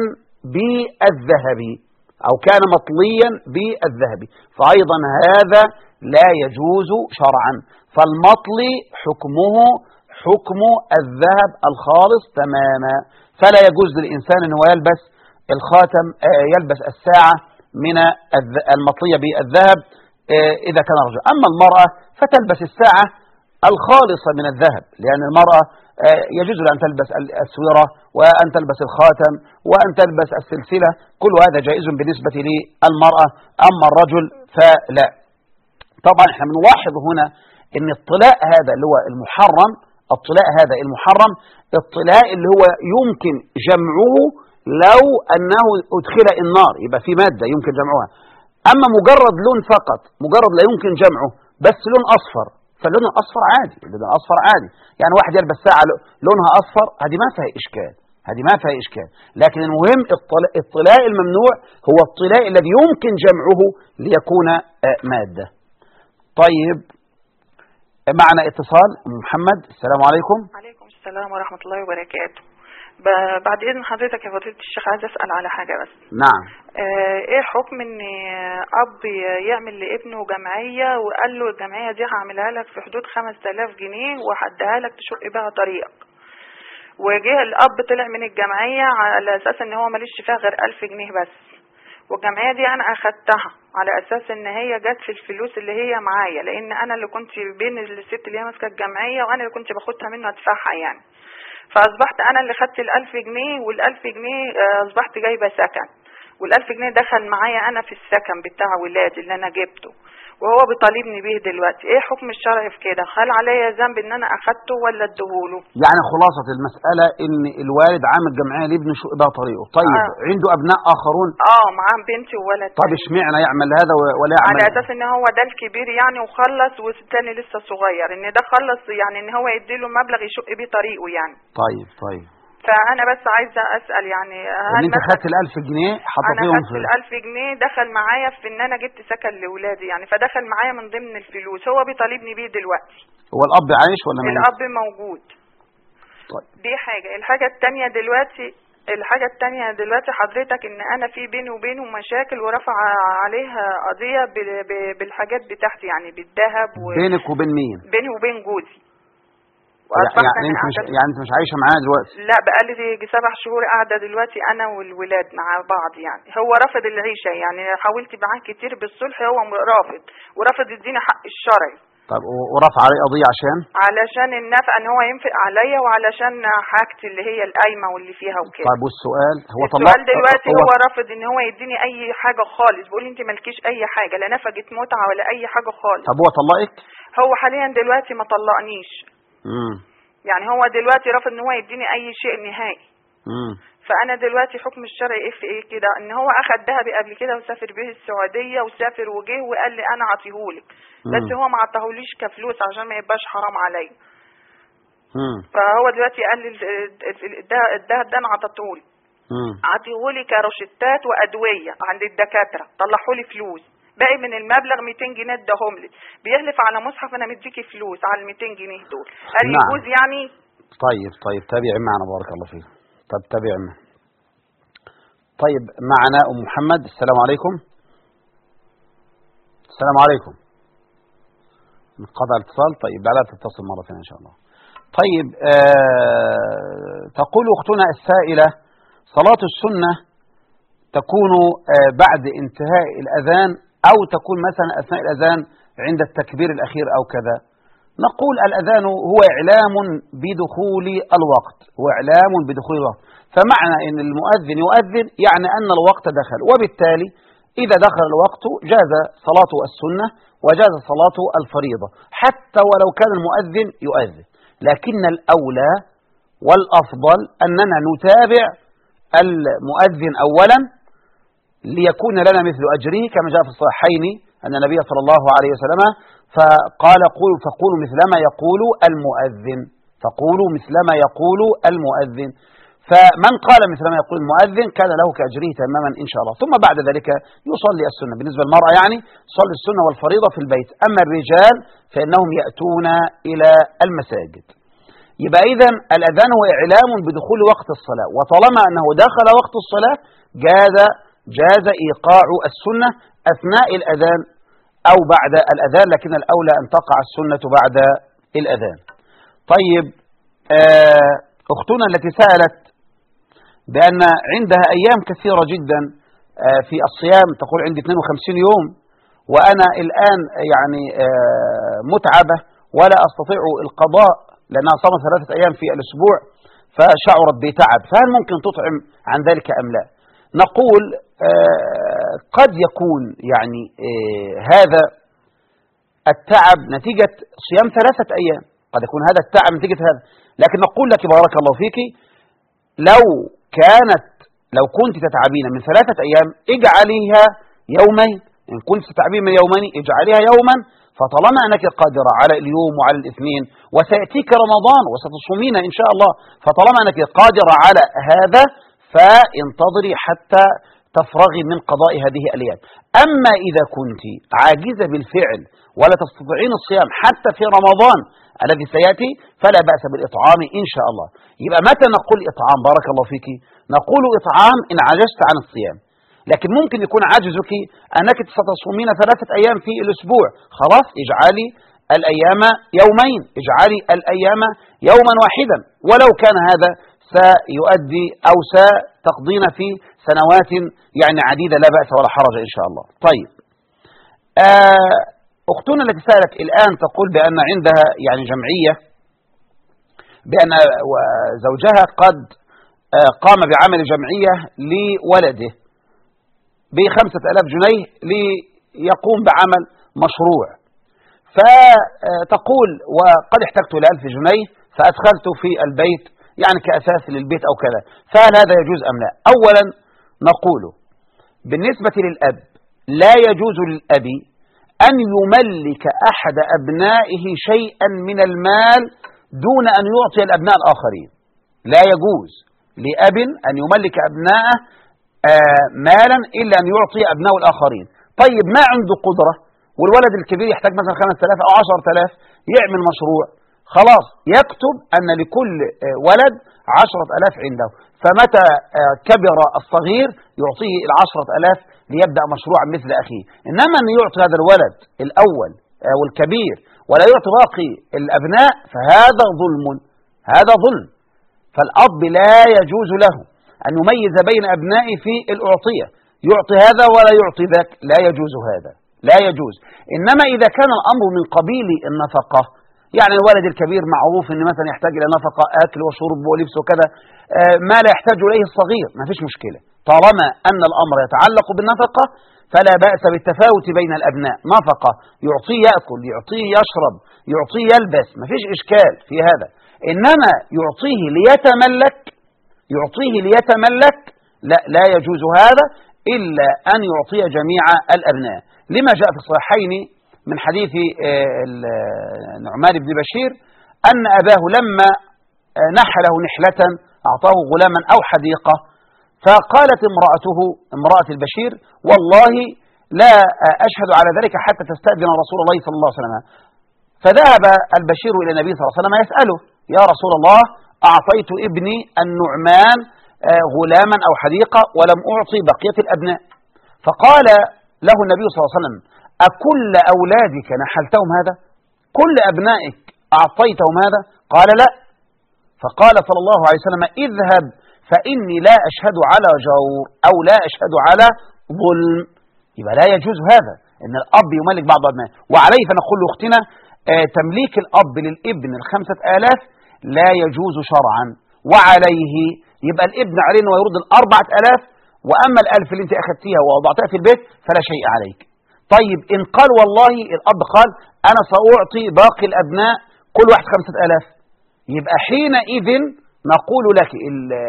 A: بالذهب، فأيضا هذا لا يجوز شرعا. فالمطلي حكمه حكم الذهب الخالص تماما، فلا يجوز للإنسان أنه يلبس الخاتم يلبس الساعة من المطلية بالذهب إذا كان رجل. أما المرأة فتلبس الساعة الخالصة من الذهب، لأن المرأة يجوز أن تلبس السويرة وأن تلبس الخاتم وأن تلبس السلسلة، كل هذا جائز بالنسبة للمرأة. أما الرجل فلا. طبعا احنا بنلاحظ هنا أن الطلاء هذا اللي هو المحرم، الطلاء اللي هو يمكن جمعه لو أنه أدخل النار، يبقى في مادة يمكن جمعها. أما مجرد لون فقط، مجرد لا يمكن جمعه، بس لون أصفر، فاللون الأصفر عادي، يعني واحد يلبس ساعة لونها أصفر، هذه ما فيها إشكال، لكن المهم الطلاء الممنوع هو الطلاء الذي يمكن جمعه ليكون مادة. طيب، معنا اتصال. محمد، السلام عليكم.
E: عليكم السلام ورحمة الله وبركاته. بعد إذن حضرتك يا فضيلة الشيخ، عايز أسأل على حاجة بس.
A: نعم.
E: إيه حكم إن أب يعمل لابنه جمعية وقال له الجمعية دي هعملها لك في حدود 5000 جنيه وهديها لك تشق بها طريقك، وجه الأب طلع من الجمعية على أساس إن هو ماليش فيها غير 1000 جنيه بس، والجمعية دي أنا أخدتها على أساس إن هي جت في الفلوس اللي هي معايا، لأن أنا اللي كنت بين الست اللي هي ماسكة الجمعية وأنا اللي كنت باخدها منه أدفعها يعني. فأصبحت أنا اللي خدت 1000 جنيه، وال1000 جنيه أصبحت جايبة سكن، وال1000 جنيه دخل معايا أنا في السكن بتاع ولادي اللي أنا جبته، وهو بيطالبني بيه دلوقتي. إيه حكم الشرع في كده؟ هل عليا ذنب إن أنا أخدته ولا أديهوله؟
A: يعني خلاصة المسألة إن الوالد عامل جمعية لابنه شق بها طريقه. طيب عنده أبناء آخرون؟
E: معاه بنتي وولد.
A: طب اشمعنى يعمل هذا ولا يعمل؟
E: على أساس إن هو ده الكبير يعني وخلص، والتاني لسه صغير، إن ده خلص يعني إن هو يديله مبلغ يشق بيه طريقه يعني.
A: طيب.
E: فأنا بس عايزة أسأل يعني هل
A: أنت خدت ال1000 جنيه حطيتيهم؟
E: أنا خدت ال1000 جنيه دخل معايا في إن أنا جبت سكن لأولادي يعني، فدخل معايا من ضمن الفلوس، هو بيطالبني بيه دلوقتي.
A: هو الأب عايش ولا ميت؟
E: الأب موجود.
A: طيب.
E: دي حاجة. الحاجة التانية دلوقتي حضرتك إن أنا في بيني وبينه مشاكل، ورفع عليها قضية بالحاجات بتاعتي يعني بالذهب.
A: بينك وبين مين؟
E: بيني وبين جوزي.
A: يعني انت مش عايشه معاه دلوقتي؟
E: لا، بقالي 7 شهور قاعده دلوقتي انا والولاد مع بعض يعني. هو رافض العيشه يعني، حاولت معاه كتير بالصلح، هو رافض ورافض يديني حق الشرعي.
A: طب ورفع عليه قضيه
E: علشان النفقه ان هو ينفق عليا، وعلشان حاجتي اللي هي القايمه واللي فيها وكده.
A: طب والسؤال هو
E: السؤال دلوقتي هو رافض ان هو يديني اي حاجه خالص، بيقول لي انت مالكيش اي حاجه، لا نفقه متعه ولا اي حاجه خالص.
A: طب هو طلقك؟
E: هو حاليا دلوقتي ما طلقنيش. يعني هو دلوقتي رافض ان هو يديني اي شيء نهائي. فانا دلوقتي حكم الشرع في ايه كده؟ ان هو اخد ذهبي قبل كده وسافر به السعوديه، وسافر وجه وقال لي انا اعطيهولك، بس هو ما عطاهوليش كفلوس عشان ما يبقاش حرام عليا. فهو دلوقتي قال لي الذهب ده انا عطيتهولك، عطيهولي كروشتات وادويه عند الدكاتره، طلعهولي فلوس، باقي من المبلغ 200 جنيه اداهم لي، بيحلف على مصحف انا مديكي فلوس على ال 200 جنيه دول. قال لي يجوز يعني؟
A: طيب تابعي معنا بارك الله فيك. طب تابعي معنا. طيب معنا ام محمد، السلام عليكم. السلام عليكم. انقطع الاتصال. طيب بعدها تتصل مرة ثانية ان شاء الله. طيب تقول اختنا السائلة: صلاة السنة تكون بعد انتهاء الاذان، أو تكون مثلا أثناء الأذان عند التكبير الأخير أو كذا. نقول الأذان هو إعلام بدخول الوقت، فمعنى أن المؤذن يؤذن يعني أن الوقت دخل، وبالتالي إذا دخل الوقت جاز صلاة السنة وجاز صلاة الفريضة حتى ولو كان المؤذن يؤذن. لكن الأولى والأفضل أننا نتابع المؤذن أولا ليكون لنا مثل أجره، كما جاء في الصحيحين أن النبي صلى الله عليه وسلم فقال فقولوا مثلما يقول المؤذن، فقولوا مثلما يقول المؤذن. فمن قال مثلما يقول المؤذن كان له كأجره تماما إن شاء الله. ثم بعد ذلك يصلي السنة، بالنسبة للمرأة يعني صلي السنة والفريضة في البيت. أما الرجال فإنهم يأتون إلى المساجد. يبقى إذن الأذان هو إعلام بدخول وقت الصلاة، وطالما أنه دخل وقت الصلاة جاز إيقاع السنة أثناء الأذان أو بعد الأذان، لكن الأولى أن تقع السنة بعد الأذان. طيب، أختنا التي سألت بأن عندها أيام كثيرة جدا في الصيام، تقول عندي 52 يوم وأنا الآن يعني متعبة ولا أستطيع القضاء لأنها صامت 3 أيام في الأسبوع فشعرت بتعب، فهل ممكن تطعم عن ذلك أم لا؟ نقول قد يكون يعني هذا التعب نتيجة صيام 3 أيام، قد يكون هذا التعب نتيجة هذا، لكن نقول لك بارك الله فيك لو كنت تتعبين من 3 أيام اجعليها يومين، إن كنت تتعبين من يومين اجعليها يوما، فطالما أنك قادرة على اليوم وعلى الاثنين وسيأتيك رمضان وستصومين إن شاء الله، فطالما أنك قادرة على هذا فانتظري حتى تفرغي من قضاء هذه الأيام. أما إذا كنت عاجزة بالفعل ولا تستطيعين الصيام حتى في رمضان الذي سيأتي فلا بأس بالإطعام إن شاء الله. يبقى متى نقول إطعام بارك الله فيك؟ نقول إطعام إن عجزت عن الصيام، لكن ممكن يكون عجزك أنك ستصومين 3 أيام في الأسبوع، خلاص اجعلي الأيام يومين، اجعلي الأيام يوما واحدا، ولو كان هذا سيؤدي أو ستقضين في سنوات يعني عديدة لا بأس ولا حرج إن شاء الله. طيب، أختنا التي سألت الآن تقول بأن عندها يعني جمعية بأن زوجها قد قام بعمل جمعية لولده ب5,000 جنيه ليقوم بعمل مشروع، فتقول وقد احتجت إلى 1000 جنيه فأدخلت في البيت يعني كأساس للبيت أو كذا، فهل هذا يجوز أم لا؟ أولا نقول بالنسبة للأب لا يجوز للأب أن يملك أحد أبنائه شيئا من المال دون أن يعطي الأبناء الآخرين، لا يجوز لأب أن يملك أبنائه مالا إلا أن يعطي أبنائه الآخرين. طيب، ما عنده قدرة والولد الكبير يحتاج مثلا 5,000 أو 10,000 يعمل مشروع، خلاص يكتب أن لكل ولد 10,000 عنده، فمتى كبر الصغير يعطيه 10,000 ليبدأ مشروعا مثل أخيه. إنما أن يعطي هذا الولد الأول والكبير ولا يعطي باقي الأبناء فهذا ظلم، هذا ظلم. فالأب لا يجوز له أن يميز بين أبنائه في الأعطية، يعطي هذا ولا يعطي ذاك، لا يجوز هذا، لا يجوز. إنما إذا كان الأمر من قبيل النفقة، يعني الولد الكبير معروف أن مثلا يحتاج إلى نفقة أكل وشرب ولبس وكذا، ما لا يحتاج إليه الصغير، ما فيش مشكلة، طالما أن الأمر يتعلق بالنفقة فلا بأس بالتفاوت بين الأبناء، نفقة يعطيه يأكل، يعطيه يشرب، يعطيه يلبس، ما فيش إشكال في هذا. إنما يعطيه ليتملك لا يجوز هذا إلا أن يعطي جميع الأبناء، لما جاء في الصحيحين من حديث نعمان بن بشير أن أباه لما نحله نحلة أعطاه غلاما أو حديقة، فقالت امرأة البشير والله لا أشهد على ذلك حتى تستأذن رسول الله صلى الله عليه وسلم. فذهب البشير إلى النبي صلى الله عليه وسلم يسأله يا رسول الله أعطيت ابني النعمان غلاما أو حديقة ولم أعطي بقية الأبناء، فقال له النبي صلى الله عليه وسلم أكل أولادك نحلتهم هذا؟ كل أبنائك أعطيتهم هذا؟ قال لا. فقال صلى الله عليه وسلم اذهب فإني لا أشهد على جور أو لا أشهد على ظلم. يبقى لا يجوز هذا إن الأب يملك بعض أبنائه، وعليه فنقول لأختنا تمليك الأب للابن 5,000 لا يجوز شرعا، وعليه يبقى الابن عليه أنه يرد 4,000، وأما 1,000 اللي أنت أخذتيها ووضعتها في البيت فلا شيء عليك. طيب إن قال والله الأب قال أنا سأعطي باقي الأبناء كل واحد 5,000، يبقى حينئذ نقول لك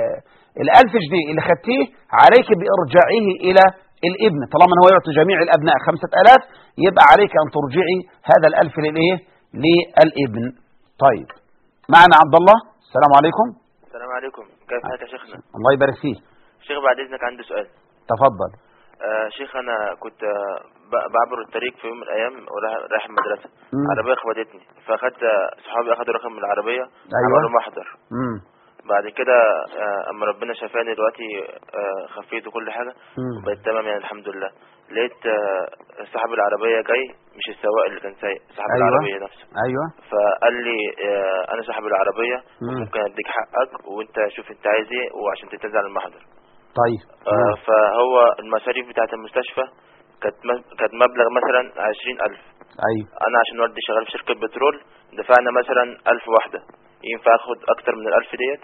A: ال1000 جنيه اللي خدتيه عليك بإرجاعه إلى الابن، طالما هو يعطي جميع الأبناء 5000 يبقى عليك أن ترجعي هذا ال1000 للإيه؟ للابن. طيب معنا عبد الله. السلام عليكم.
F: السلام عليكم، كيف حالك يا شيخنا؟
A: الله يبارك فيك.
F: شيخ بعد إذنك عندي سؤال.
A: تفضل.
F: شيخ أنا كنت بعبر الطريق في يوم من الأيام ورايح المدرسة، عربية خبطتني، فأخدت صحابي أخدوا رقم من العربية. أيوة. عملوا محضر. بعد كده اما ربنا شفاني دلوقتي خفيت وكل حاجه وبقيت تمام يعني الحمد لله. لقيت صاحب العربيه جاي، مش السواق اللي كان سايق، صاحب
A: أيوة.
F: العربيه نفسه.
A: ايوه.
F: فقال لي انا صاحب العربيه ممكن اديك حقك وانت شوف انت عايز ايه وعشان تنتزع المحضر.
A: طيب.
F: فهو المصاريف بتاعه المستشفى كانت مبلغ مثلا 20000.
A: ايوه.
F: انا عشان والدي شغال في شركه بترول دفعنا مثلا 1000 واحده، ينفع اخد اكتر من ال1000 ديت؟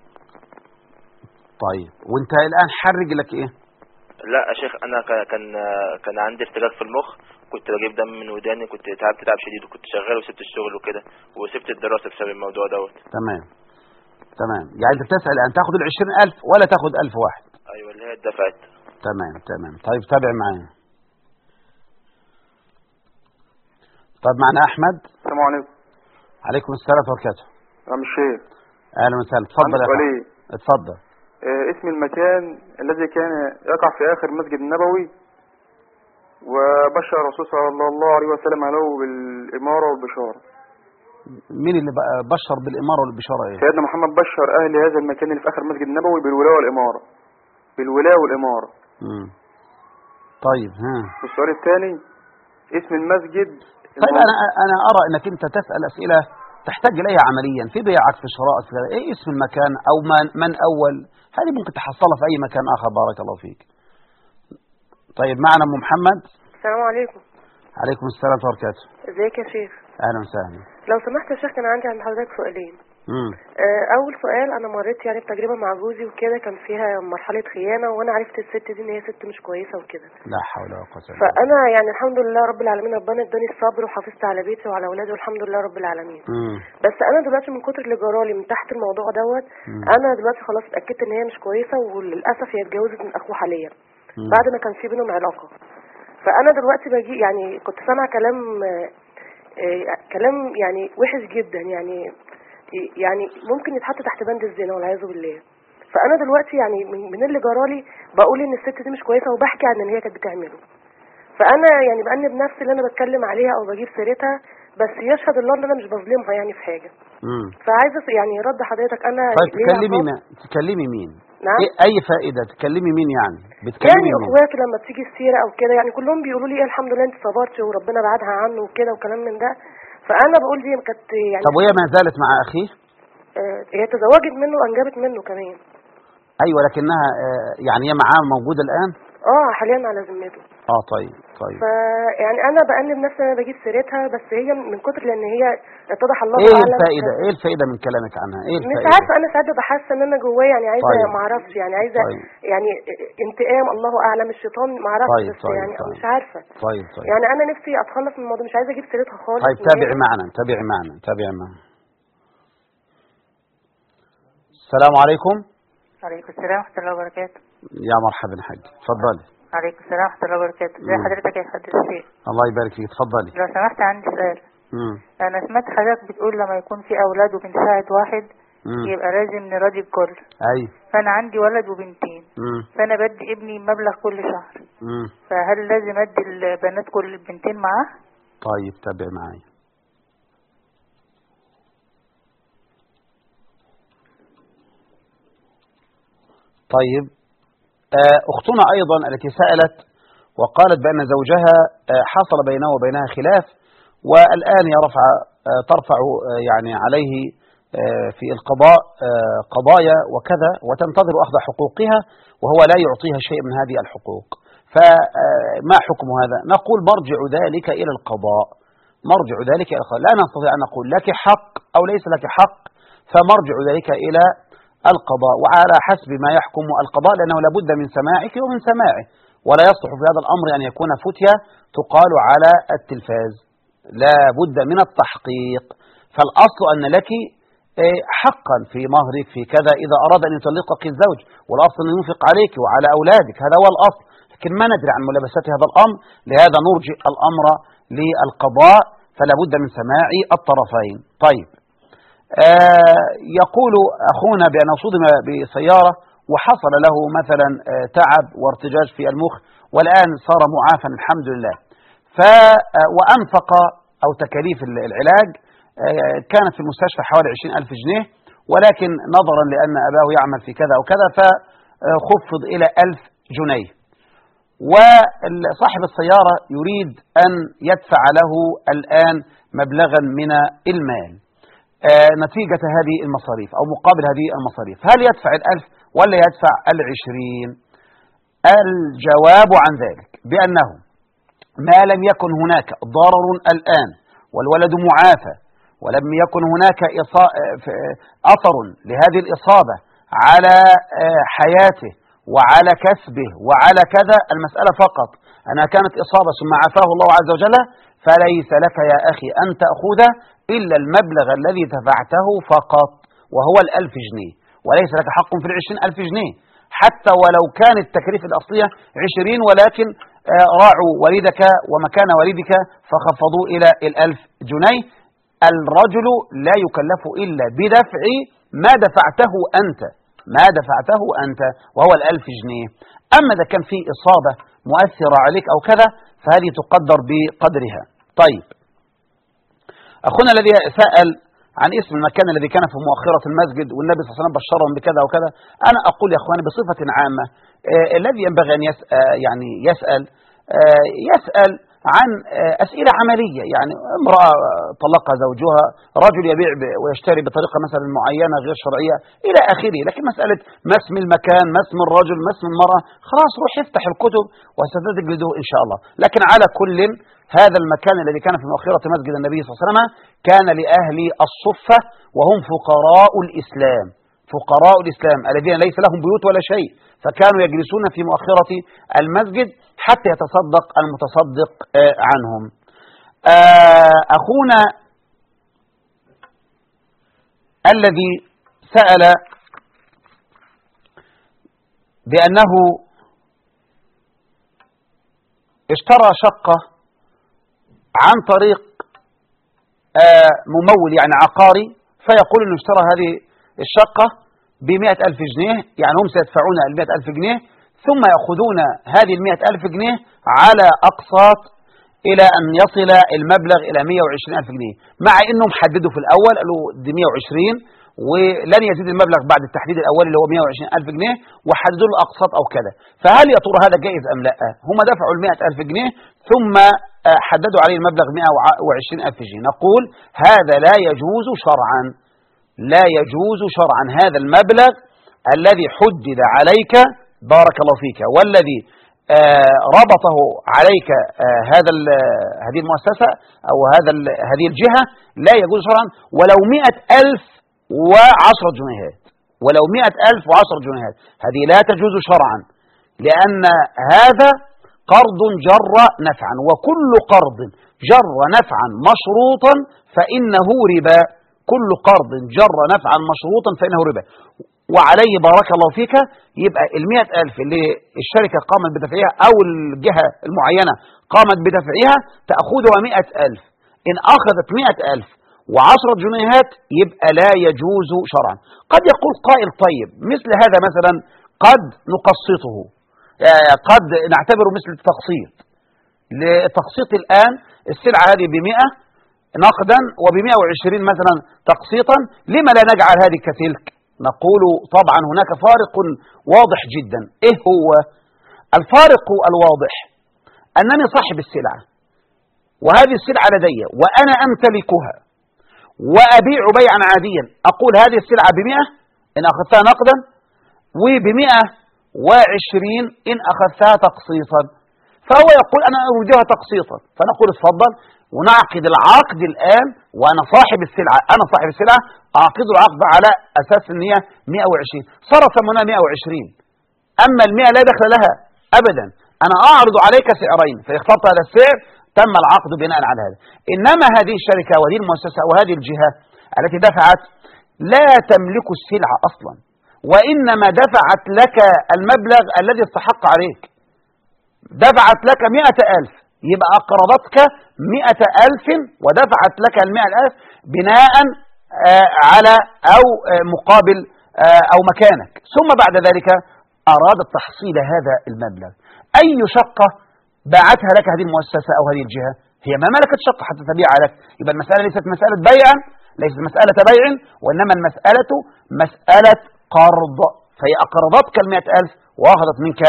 A: طيب وانت الان حرج لك ايه؟
F: لا يا شيخ، انا كان عندي ارتجاج في المخ، كنت بجيب دم من وداني، كنت تعب شديد وكنت شغال وسبت الشغل وكده وسبت الدراسه بسبب الموضوع دوت.
A: تمام يعني انت بتسأل ان تاخد ال20000 ولا تاخد 1000 واحد؟
F: ايوه اللي هي اتدفعت.
A: تمام. طيب تابع معايا. طيب معنا احمد.
G: السلام عليكم.
A: عليكم السلام ورحمه الله وبركاته.
G: عم الشيخ.
A: اهلا وسهلا. اتفضل يا
G: اخي.
A: اتفضل.
G: اسم المكان الذي كان يقع في اخر المسجد النبوي وبشر الرسول صلى الله عليه وسلم له بالاماره والبشاره.
A: مين اللي بشر بالاماره والبشاره؟ ايه؟
G: سيدنا محمد بشر اهل هذا المكان اللي في اخر المسجد النبوي بالولاء والاماره.
A: طيب
G: والسؤال الثاني اسم المسجد.
A: طيب انا ارى انك انت تسال اسئله تحتاج اليها عمليا في بيعك في شرائك في ايه اسم المكان او من اول، هذه ممكن تحصلها في اي مكان اخر. بارك الله فيك. طيب معنا ام محمد.
C: السلام عليكم.
A: عليكم السلام ورحمه الله وبركاته.
C: ازيك يا شيخ؟
A: اهلا وسهلا.
C: لو سمحت يا شيخ كان عندي عند حضرتك سؤالين. اول سؤال، انا مريت يعني بتجربه مع جوزي وكده، كان فيها مرحله خيانه وانا عرفت الست دي ان هي ست مش كويسه وكده.
A: لا حول ولا قوه الا بالله.
C: فانا يعني الحمد لله رب العالمين ربنا اداني الصبر وحافظت على بيتي وعلى اولادي والحمد لله رب العالمين. بس انا دلوقتي من كتر اللي جرالي من تحت الموضوع دوت انا دلوقتي خلاص اتاكدت ان هي مش كويسه، وللاسف هي اتجوزت من اخوه حاليا بعد ما كان في بينهم علاقه. فانا دلوقتي باجي يعني كنت سامعه كلام يعني وحش جدا، يعني ممكن يتحط تحت بند الزنا والعياذ بالله. فانا دلوقتي يعني من اللي جرالي بقول ان الست دي مش كويسه وبحكي عن ان هي كانت بتعمله. فانا يعني بأنب نفسي اللي انا بتكلم عليها او بجيب سيرتها، بس يشهد الله ان انا مش بظلمها يعني في حاجه. فعايزه يعني رد حضرتك انا.
A: طيب تكلمي مين؟
C: نعم؟
A: اي فائده؟ تكلمي مين يعني؟ بتكلمي
C: يعني اخواتي لما بتيجي السيره او كده يعني كلهم بيقولوا لي الحمد لله انت صبرتي وربنا بعدها عنه وكده وكلام من ده. فانا بقول دي كانت يعني.
A: طب وهي ما زالت مع اخيه؟
C: هي تزوجت منه وانجبت منه كمان.
A: ايوه لكنها يعني هي معاه موجوده الان؟
C: حاليا على ذمته.
A: طيب.
C: يعني انا بأنب نفسي انا بجيب سيرتها، بس هي من كتر لان هي اتضح الله
A: ايه
C: اعلم.
A: ايه الفائده من كلامك عنها؟ ايه الفائده؟
C: مش عارفه، انا ساعات ببقى حاسه ان انا جوايا يعني عايزه. طيب. ما اعرفش يعني عايزه. طيب. يعني انتقام، الله اعلم، الشيطان ما اعرفش.
A: طيب.
C: بس يعني مش عارفه.
A: طيب.
C: يعني انا نفسي اتخلص من الموضوع، مش عايزه اجيب سيرتها خالص.
A: طيب تابعي معنا. السلام عليكم.
H: عليكم السلام ورحمه الله وبركاته.
A: يا مرحبا حاج، اتفضلي.
H: عليكم السلام ورحمه الله وبركاته. ازي حضرتك يا حضرتك الشيخ؟
A: الله يبارك فيك، اتفضلي.
H: لو سمحت عندي سؤال. انا سمعت حضرتك بتقول لما يكون في اولاد وبنساعد واحد يبقى لازم نراضي الكل.
A: ايوه.
H: فانا عندي ولد وبنتين. فانا بدي ابني مبلغ كل شهر. فهل لازم ادي البنات كل البنتين معاه؟
A: طيب تابعي معايا. طيب أختنا أيضا التي سألت وقالت بأن زوجها حصل بينه وبينها خلاف، والآن ترفع يعني عليه في القضاء قضايا وكذا وتنتظر أخذ حقوقها وهو لا يعطيها شيء من هذه الحقوق. فما حكم هذا؟ نقول مرجع ذلك إلى القضاء. لا نستطيع أن نقول لك حق أو ليس لك حق، فمرجع ذلك إلى القضاء وعلى حسب ما يحكم القضاء، لأنه لابد من سماعك ومن سماعه، ولا يصلح في هذا الأمر أن يكون فتية تقال على التلفاز، لا بد من التحقيق. فالأصل أن لك حقا في مهرك في كذا إذا أراد أن يطلقك الزوج، والأصل أن ينفق عليك وعلى أولادك، هذا هو الأصل، لكن ما ندري عن ملابسات هذا الأمر، لهذا نرجئ الأمر للقضاء، فلا بد من سماع الطرفين. طيب، يقول أخونا بأنه صدم بسيارة وحصل له مثلا تعب وارتجاج في المخ، والآن صار معافى الحمد لله، وأنفق أو تكاليف العلاج كانت في المستشفى حوالي 20,000 جنيه، ولكن نظرا لأن أباه يعمل في كذا أو كذا فخفض إلى 1000 جنيه، وصاحب السيارة يريد أن يدفع له الآن مبلغا من المال نتيجة هذه المصاريف أو مقابل هذه المصاريف، هل يدفع 1000 ولا يدفع 20؟ الجواب عن ذلك بأنه ما لم يكن هناك ضرر الآن والولد معافى ولم يكن هناك أثر لهذه الإصابة على حياته وعلى كسبه وعلى كذا، المسألة فقط أنها كانت إصابة ثم عافاه الله عز وجل، فليس لك يا أخي أن تأخذ إلا المبلغ الذي دفعته فقط، وهو 1000 جنيه، وليس لك حق في 20,000 جنيه، حتى ولو كانت التكلفة الأصلية 20، ولكن راعوا والدك ومكان والدك فخفضوا إلى 1000 جنيه. الرجل لا يكلف إلا بدفع ما دفعته أنت وهو 1000 جنيه. أما إذا كان فيه إصابة مؤثرة عليك أو كذا فهذه تقدر بقدرها. طيب، أخونا الذي سأل عن اسم المكان الذي كان في مؤخرة المسجد والنبي صلى الله عليه وسلم بشرهم بكذا وكذا، أنا أقول يا أخواني بصفة عامة الذي ينبغي أن يسأل عن أسئلة عملية، يعني امرأة طلقها زوجها، رجل يبيع ويشتري بطريقة مثلا معينة غير شرعية إلى آخره، لكن مسألة ما اسم المكان، ما اسم الرجل، ما اسم المرأة، خلاص روح افتح الكتب وستجده إن شاء الله. لكن على كل هذا المكان الذي كان في مؤخرة مسجد النبي صلى الله عليه وسلم كان لأهل الصفة، وهم فقراء الإسلام الذين ليس لهم بيوت ولا شيء، فكانوا يجلسون في مؤخرة المسجد حتى يتصدق المتصدق عنهم. أخونا الذي سأل بأنه اشترى شقة عن طريق ممول يعني عقاري، فيقول أنه اشترى هذه الشقة ب100,000 جنيه، يعني هم سيدفعون 100,000 جنيه ثم يأخذون هذه 100,000 جنيه على أقساط إلى أن يصل المبلغ إلى 120,000 جنيه، مع أنهم حددوا في الأول قالوا دي 120 ولن يزيد المبلغ بعد التحديد الأولي اللي هو 120,000 جنيه، وحددوا له أقساط أو كذا. فهل يا ترى هذا جائز أم لا؟ هم دفعوا 100,000 جنيه ثم حددوا عليه المبلغ 120,000 جنيه. نقول هذا لا يجوز شرعا، هذا المبلغ الذي حدد عليك بارك الله فيك والذي ربطه عليك هذه المؤسسة أو هذه الجهة لا يجوز شرعا، ولو 100,000 و10 جنيهات، ولو 100,000 و10 جنيهات، هذه لا تجوز شرعا، لأن هذا قرض جر نفعا، وكل قرض جر نفعا مشروطا فإنه ربا، كل قرض جر نفعا مشروطا فإنه ربا. وعليه بارك الله فيك يبقى 100,000 اللي الشركة قامت بدفعها أو الجهة المعينة قامت بدفعها تأخذها 100,000، إن أخذت 100,000 و10 جنيهات يبقى لا يجوز شرعا. قد يقول قائل طيب مثل هذا مثلا قد نقسطه، قد نعتبره مثل التقسيط. للتقسيط الآن السلعة هذه ب100 نقدا وب120 مثلا تقسيطا، لما لا نجعل هذه كتلك؟ نقول طبعا هناك فارق واضح جدا. إيه هو الفارق الواضح؟ أنني صاحب السلعة وهذه السلعة لدي وأنا أمتلكها وأبيع بيعا عاديا، أقول هذه السلعة ب100 إن أخذتها نقدا وب120 إن أخذتها تقسيطا، فهو يقول أنا أريدها تقسيطا، فنقول اتفضل ونعقد العقد الآن، وأنا صاحب السلعة أعقد العقد على أساس أن هي 120، صار ثمنها 120، أما 100 لا دخل لها أبدا، أنا أعرض عليك سعرين فاخترت هذا السعر تم العقد بناء على هذا. إنما هذه الشركة وهذه المؤسسة وهذه الجهة التي دفعت لا تملك السلعة أصلا، وإنما دفعت لك المبلغ الذي استحق عليك، دفعت لك 100,000، يبقى أقرضتك 100,000 ودفعت لك 100,000 بناء على أو مقابل أو مكانك، ثم بعد ذلك أرادت تحصيل هذا المبلغ. أي شقة باعتها لك هذه المؤسسة أو هذه الجهة؟ هي ما ملكت شقة حتى تبيعها لك. يبقى المسألة ليست مسألة بيع، ليست مسألة بيع، وإنما المسألة مسألة قرض، فهي أقرضتك 100,000 وأخذت منك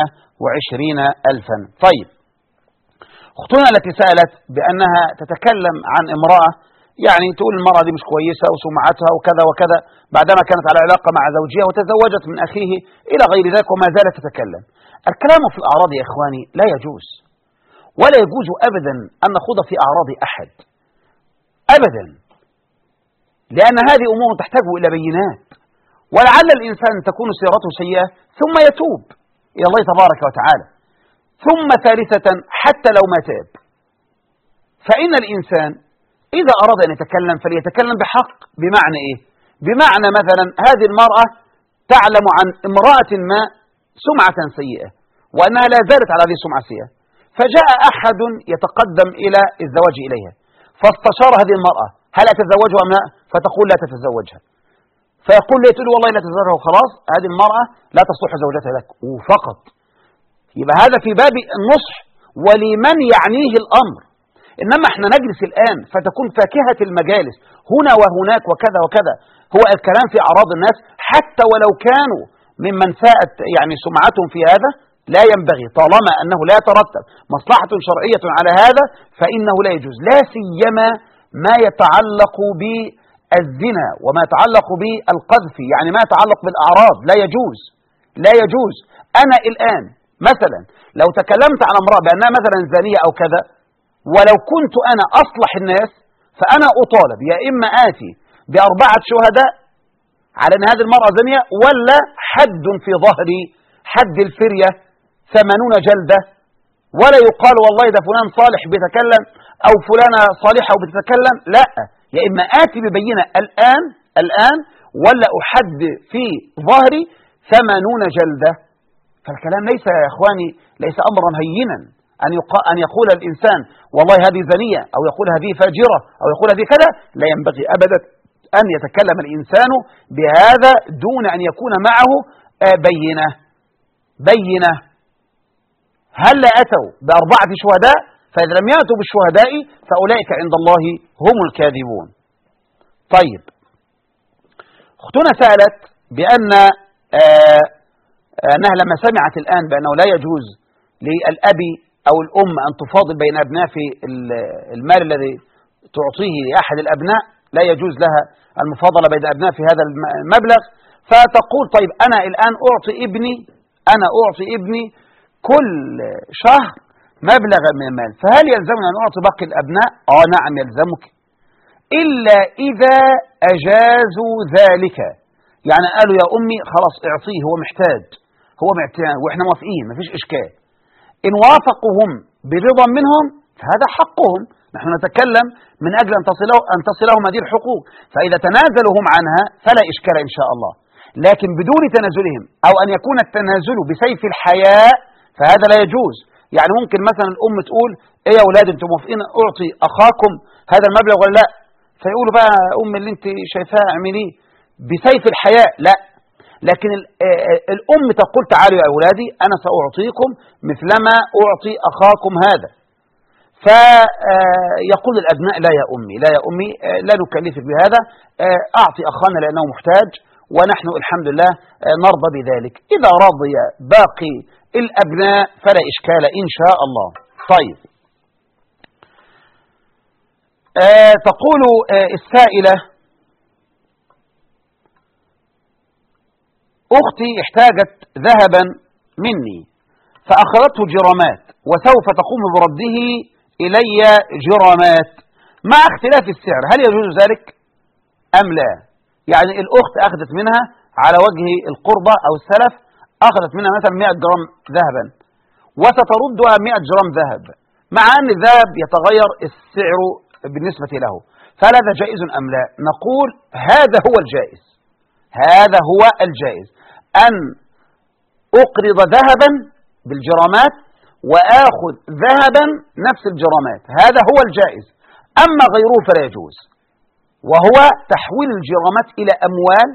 A: 120,000. طيب، أختنا التي سألت بأنها تتكلم عن امرأة، يعني تقول المرأة دي مش كويسة وسمعتها وكذا وكذا، بعدما كانت على علاقة مع زوجها وتزوجت من أخيه إلى غير ذلك وما زالت تتكلم. الكلام في الأعراض يا إخواني لا يجوز، ولا يجوز أبدا أن نخوض في أعراض أحد أبدا، لأن هذه أمور تحتاج إلى بينات، ولعل الإنسان تكون سيرته سيئة ثم يتوب إلى الله تبارك وتعالى، ثم ثالثة حتى لو ما تاب، فإن الإنسان إذا أراد أن يتكلم فليتكلم بحق. بمعنى إيه؟ بمعنى مثلا هذه المرأة تعلم عن امرأة ما سمعة سيئة وأنها لا زالت على هذه السمعة السيئة، فجاء أحد يتقدم إلى الزواج إليها فاستشار هذه المرأة هل أتزوجها أم لا؟ فتقول لا تتزوجها، فيقول لي تقول والله لا تتزوجها وخلاص، هذه المرأة لا تصلح زوجتها لك وفقط. يبقى هذا في باب النصح ولمن يعنيه الأمر. إنما احنا نجلس الآن فتكون فاكهة المجالس هنا وهناك وكذا وكذا، هو الكلام في أعراض الناس حتى ولو كانوا ممن ساءت يعني سمعتهم في هذا لا ينبغي، طالما أنه لا يترتب مصلحة شرعية على هذا فإنه لا يجوز، لا سيما ما يتعلق بالزنا وما يتعلق بالقذف، يعني ما يتعلق بالأعراض لا يجوز، لا يجوز. أنا الآن مثلا لو تكلمت على امرأة بأنها مثلا زانية أو كذا، ولو كنت أنا أصلح الناس فأنا أطالب يا إما آتي ب4 شهداء على أن هذه المرأة زانية، ولا حد في ظهري، حد الفرية 80 جلدة، ولا يقال والله ده فلان صالح بيتكلم أو فلانة صالحة وبتتكلم، لا، يا إما آتي ببينة الآن ولا أحد في ظهري 80 جلدة. فالكلام ليس يا إخواني ليس أمرا هينا أن يقول الإنسان والله هذه زانية أو يقول هذه فاجرة أو يقول هذه كذا، لا ينبغي أبدا أن يتكلم الإنسان بهذا دون أن يكون معه بينة. هل أتوا ب4 شهداء؟ فإذا لم يأتوا بالشهداء فأولئك عند الله هم الكاذبون. طيب، أختنا سألت بأن أنها لما سمعت الآن بأنه لا يجوز للأب أو الأم أن تفاضل بين أبناء في المال الذي تعطيه لأحد الأبناء، لا يجوز لها المفاضلة بين أبناء في هذا المبلغ، فتقول طيب أنا الآن أعطي ابني كل شهر مبلغا من المال، فهل يلزمني أن أعطي باقي الأبناء؟ نعم يلزمك، إلا إذا أجازوا ذلك، يعني قالوا يا أمي خلاص اعطيه هو محتاج وإحنا موافقين مفيش إشكال. إن وافقوا هم برضا منهم فهذا حقهم، نحن نتكلم من أجل أن تصلهم هذه الحقوق، فإذا تنازلوا هم عنها فلا إشكال إن شاء الله، لكن بدون تنازلهم أو أن يكون التنازل بسيف الحياء فهذا لا يجوز. يعني ممكن مثلا الأم تقول إيه يا أولاد أنتم موافقين أعطي أخاكم هذا المبلغ ولا لا؟ فيقولوا بقى أم اللي أنت شايفاها اعمليه بسيف الحياء، لا، لكن الأم تقول تعالوا يا أولادي أنا سأعطيكم مثلما أعطي أخاكم هذا، فيقول الأبناء لا يا أمي لا نكلفك بهذا، أعطي أخانا لأنه محتاج ونحن الحمد لله نرضى بذلك. إذا رضي باقي الأبناء فلا إشكال إن شاء الله. طيب، تقول السائلة أختي احتاجت ذهبا مني فأخذته جرامات وسوف تقوم برده إلي جرامات مع اختلاف السعر، هل يجوز ذلك أم لا؟ يعني الأخت أخذت منها على وجه القربة أو السلف، أخذت منها مثلا 100 جرام ذهبا وستردها 100 جرام ذهب، مع أن الذهب يتغير السعر بالنسبة له، فهل هذا جائز أم لا؟ نقول هذا هو الجائز، هذا هو الجائز، أن أقرض ذهبا بالجرامات وآخذ ذهبا نفس الجرامات، هذا هو الجائز. أما غيره فلا يجوز، وهو تحويل الجرامات إلى أموال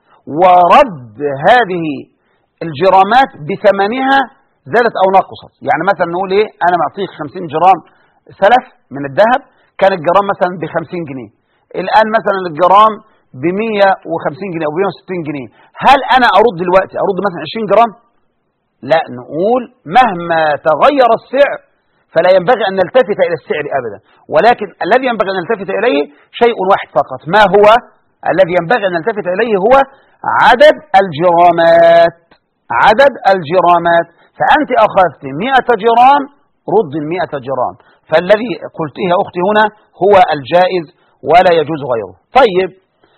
A: ورد هذه الجرامات بثمنها زادت أو نقصت. يعني مثلا نقول إيه، أنا معطيك 50 جرام سلف من الذهب، كان الجرام مثلا ب50 جنيه، الآن مثلا الجرام ب150 جنيه أو ب160 جنيه، هل أنا أرد دلوقتي أرد مثلا 20 جرام؟ لا، نقول مهما تغير السعر فلا ينبغي أن نلتفت إلى السعر أبدا، ولكن الذي ينبغي أن نلتفت إليه شيء واحد فقط. ما هو الذي ينبغي أن نلتفت إليه؟ هو عدد الجرامات، عدد الجرامات. فأنت أخذت 100 جرام، رد 100 جرام، فالذي قلته يا أختي هنا هو الجائز ولا يجوز غيره. طيب،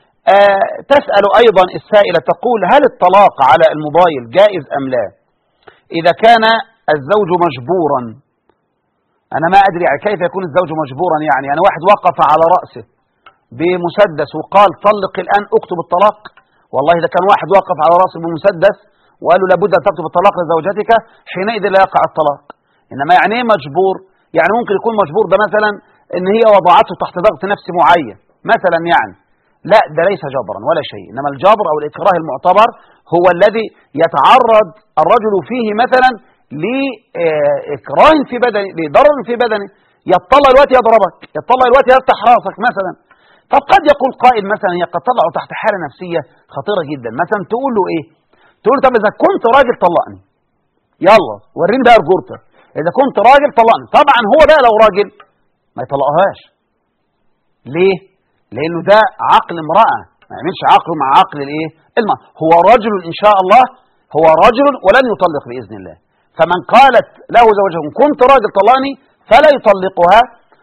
A: تسأل أيضا السائلة تقول هل الطلاق على الموبايل جائز أم لا إذا كان الزوج مجبورا؟ أنا ما أدري كيف يكون الزوج مجبورا، يعني أنا واحد وقف على رأسه بمسدس وقال طلق الآن اكتب الطلاق، والله إذا كان واحد وقف على رأسه بمسدس وقال له لابد أن تكتب الطلاق لزوجتك، حينئذ لا يقع الطلاق. إنما يعني إيه مجبور؟ يعني ممكن يكون مجبور ده مثلا إن هي وضعته تحت ضغط نفسي معين مثلا، يعني لا، ده ليس جبرا ولا شيء. إنما الجبر أو الإكراه المعتبر هو الذي يتعرض الرجل فيه مثلا لإكراه في بدنه، لضرر في بدنه، يطلع الوقت يضربك، يطلع الوقت يفتح راسك مثلا. طب قد يقول قائل مثلا هي قد طلعوا تحت حالة نفسية خطيرة جدا، مثلا تقول له إيه؟ تقول له طب إذا كنت راجل طلقني، يلا وريني بقى رجولتك، إذا كنت راجل طلقني. طبعا هو بقى لو راجل ما يطلقهاش. ليه؟ لأنه ده عقل امرأة، ما يعملش عقله مع عقل الإيه؟ المرأة. هو رجل إن شاء الله، هو رجل ولن يطلق بإذن الله. فمن قالت له زوجها كنت راجل طلقني فلا يطلقها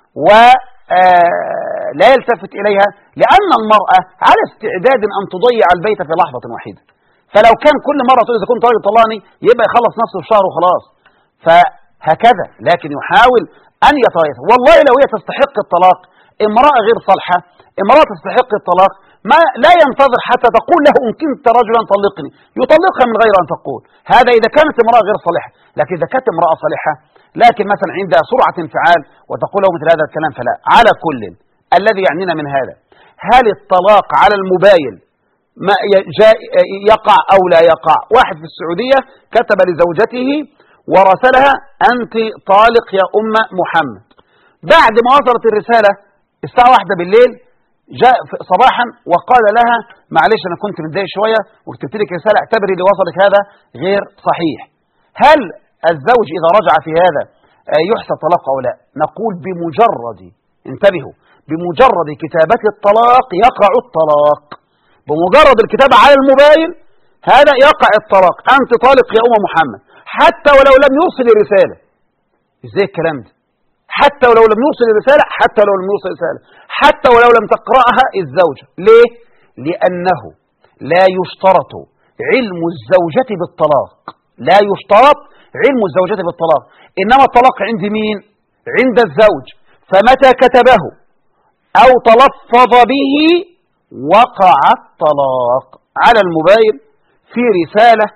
A: ولا يلتفت إليها، لأن المرأة على استعداد أن تضيع البيت في لحظة واحدة. فلو كان كل مرة تقول إذا كنت راجل طلقني يبقى يخلص نفسه في شهر وخلاص. فهكذا، لكن يحاول أن يتريث. والله لو هي تستحق الطلاق، امرأة غير صالحة، امرأة تستحق الطلاق، ما لا ينتظر حتى تقول له إن كنت رجلا طلقني، يطلقها من غير أن تقول. هذا إذا كانت امرأة غير صالحة. لكن إذا كانت امرأة صالحة لكن مثلا عندها سرعة انفعال وتقول له مثل هذا الكلام فلا. على كل، الذي يعنينا من هذا هل الطلاق على الموبايل ما يقع أو لا يقع؟ واحد في السعودية كتب لزوجته ورسلها أنت طالق يا أم محمد. بعد ما وصلت الرسالة الساعة 1 بالليل جاء صباحا وقال لها معلش أنا كنت متضايق شوية وكتبت لك رسالة، اعتبري اللي وصلك هذا غير صحيح. هل الزوج إذا رجع في هذا يحسب طلاق أو لا؟ نقول بمجرد، انتبهوا، بمجرد كتابة الطلاق يقع الطلاق. بمجرد الكتابة على الموبايل هذا يقع الطلاق، أنت طالق يا أم محمد، حتى ولو لم يرسل الرسالة. إزاي الكلام ده؟ حتى ولو لم يوصل الرسالة، حتى ولو لم يوصل الرسالة، حتى ولو لم تقرأها الزوجة. ليه؟ لأنه لا يشترط علم الزوجة بالطلاق، لا يشترط علم الزوجة بالطلاق، إنما الطلاق عند مين؟ عند الزوج. فمتى كتبه أو تلفظ به وقع الطلاق. على الموبايل في رسالة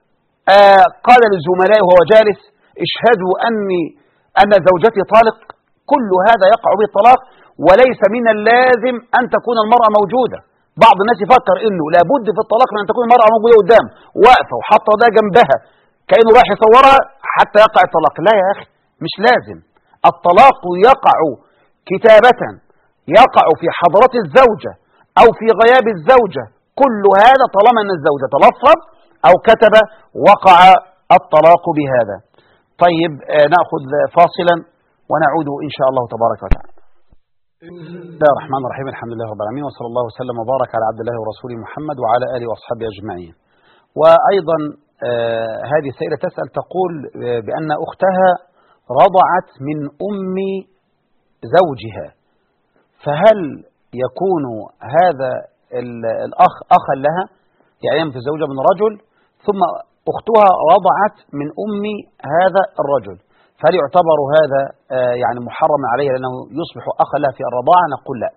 A: قال للزملاء وهو جالس اشهدوا أن زوجتي طالق، كل هذا يقع به الطلاق، وليس من اللازم أن تكون المرأة موجودة. بعض الناس يفكر إنه لابد في الطلاق من أن تكون المرأة موجودة قدام واقفة وحاطة ده جنبها كأنه راح يصورها حتى يقع الطلاق. لا يا أخي، مش لازم. الطلاق يقع كتابة، يقع في حضرة الزوجة أو في غياب الزوجة، كل هذا طالما أن الزوجة تلفظ أو كتب وقع الطلاق بهذا. طيب، نأخذ فاصلا ونعود إن شاء الله تبارك وتعالى. بسم الله الرحمن الرحيم، الحمد لله رب العالمين، وصلى الله وسلم وبارك على عبد الله ورسوله محمد وعلى آله وأصحابه أجمعين. وأيضا هذه السائلة تسأل تقول بأن أختها رضعت من أم زوجها، فهل يكون هذا الأخ أخا لها؟ يعني متزوجة من رجل ثم أختها رضعت من أم هذا الرجل، فهل يعتبر هذا يعني محرم عليها لأنه يصبح أخا لها في الرضاعة؟ نقول لا،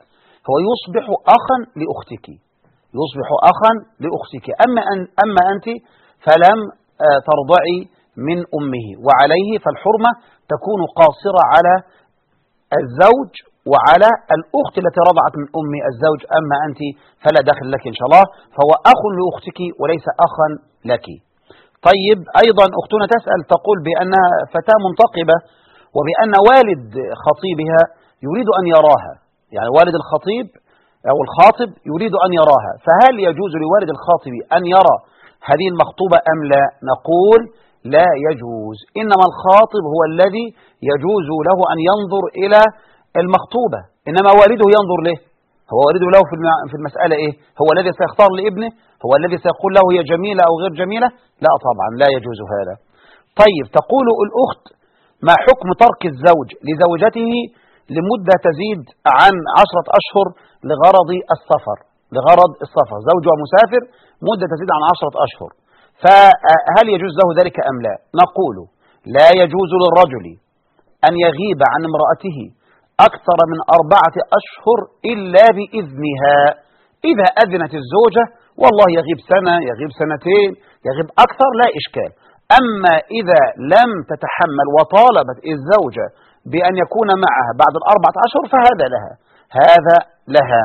A: فهو يصبح أخا لأختك، يصبح أخا لأختك. أما أنت فلم ترضعي من أمه، وعليه فالحرمة تكون قاصرة على الزوج وعلى الأخت التي رضعت من أم الزوج. أما أنت فلا دخل لك إن شاء الله، فهو أخ لأختك وليس أخا لك. طيب، أيضا أختنا تسأل تقول بأنها فتاة منتقبة، وبأن والد خطيبها يريد أن يراها، يعني والد الخطيب أو الخاطب يريد أن يراها، فهل يجوز لوالد الخاطب أن يرى هذه المخطوبة أم لا؟ نقول لا يجوز، إنما الخاطب هو الذي يجوز له أن ينظر إلى المخطوبة، إنما والده ينظر له. هو والده له في المسألة إيه؟ هو الذي سيختار لابنه؟ هو الذي سيقول له هي جميلة أو غير جميلة؟ لا طبعا، لا يجوز هذا. طيب، تقول الأخت: ما حكم ترك الزوج لزوجته لمدة تزيد عن 10 أشهر لغرض السفر، زوجها مسافر مدة تزيد عن 10 أشهر، فهل يجوز له ذلك أم لا؟ نقول لا يجوز للرجل أن يغيب عن امرأته أكثر من 4 أشهر إلا بإذنها. إذا أذنت الزوجة والله يغيب سنة، يغيب سنتين، يغيب أكثر، لا إشكال. أما إذا لم تتحمل وطالبت الزوجة بأن يكون معها بعد 4 أشهر فهذا لها.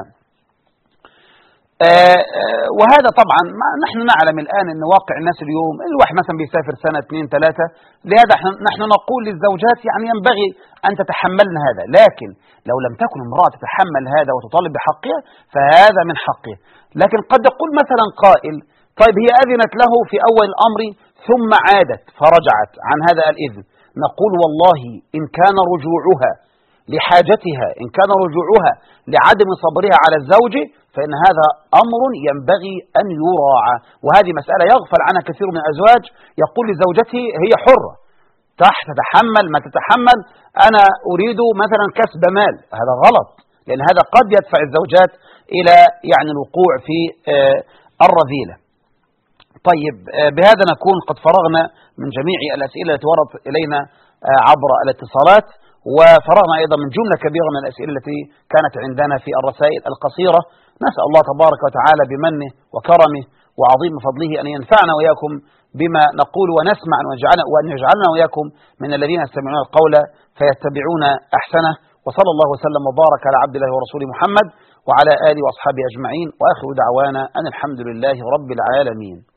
A: وهذا طبعا نحن نعلم الآن أن واقع الناس اليوم الواحد مثلا بيسافر سنة 2 3، لهذا نحن نقول للزوجات يعني ينبغي أن تتحملن هذا، لكن لو لم تكن امرأة تتحمل هذا وتطالب بحقها فهذا من حقه. لكن قد يقول مثلا قائل: طيب هي أذنت له في أول الأمر ثم عادت فرجعت عن هذا الإذن. نقول والله إن كان رجوعها لحاجتها، إن كان رجوعها لعدم صبرها على الزوج، فإن هذا أمر ينبغي أن يراعى. وهذه مسألة يغفل عنها كثير من الأزواج، يقول لزوجته هي حرة تتحمل ما تتحمل، أنا أريد مثلا كسب مال. هذا غلط، لأن هذا قد يدفع الزوجات إلى يعني الوقوع في الرذيلة. طيب، بهذا نكون قد فرغنا من جميع الأسئلة التي وردت إلينا عبر الاتصالات، وفرغنا أيضا من جملة كبيرة من الأسئلة التي كانت عندنا في الرسائل القصيرة. نسأل الله تبارك وتعالى بمنه وكرمه وعظيم فضله أن ينفعنا وإياكم بما نقول ونسمع، وأن يجعلنا وإياكم من الذين يستمعون القول فيتبعون أحسنه. وصلى الله وسلم وبارك على عبد الله ورسوله محمد وعلى آله وأصحابه أجمعين، وآخر دعوانا أن الحمد لله رب العالمين.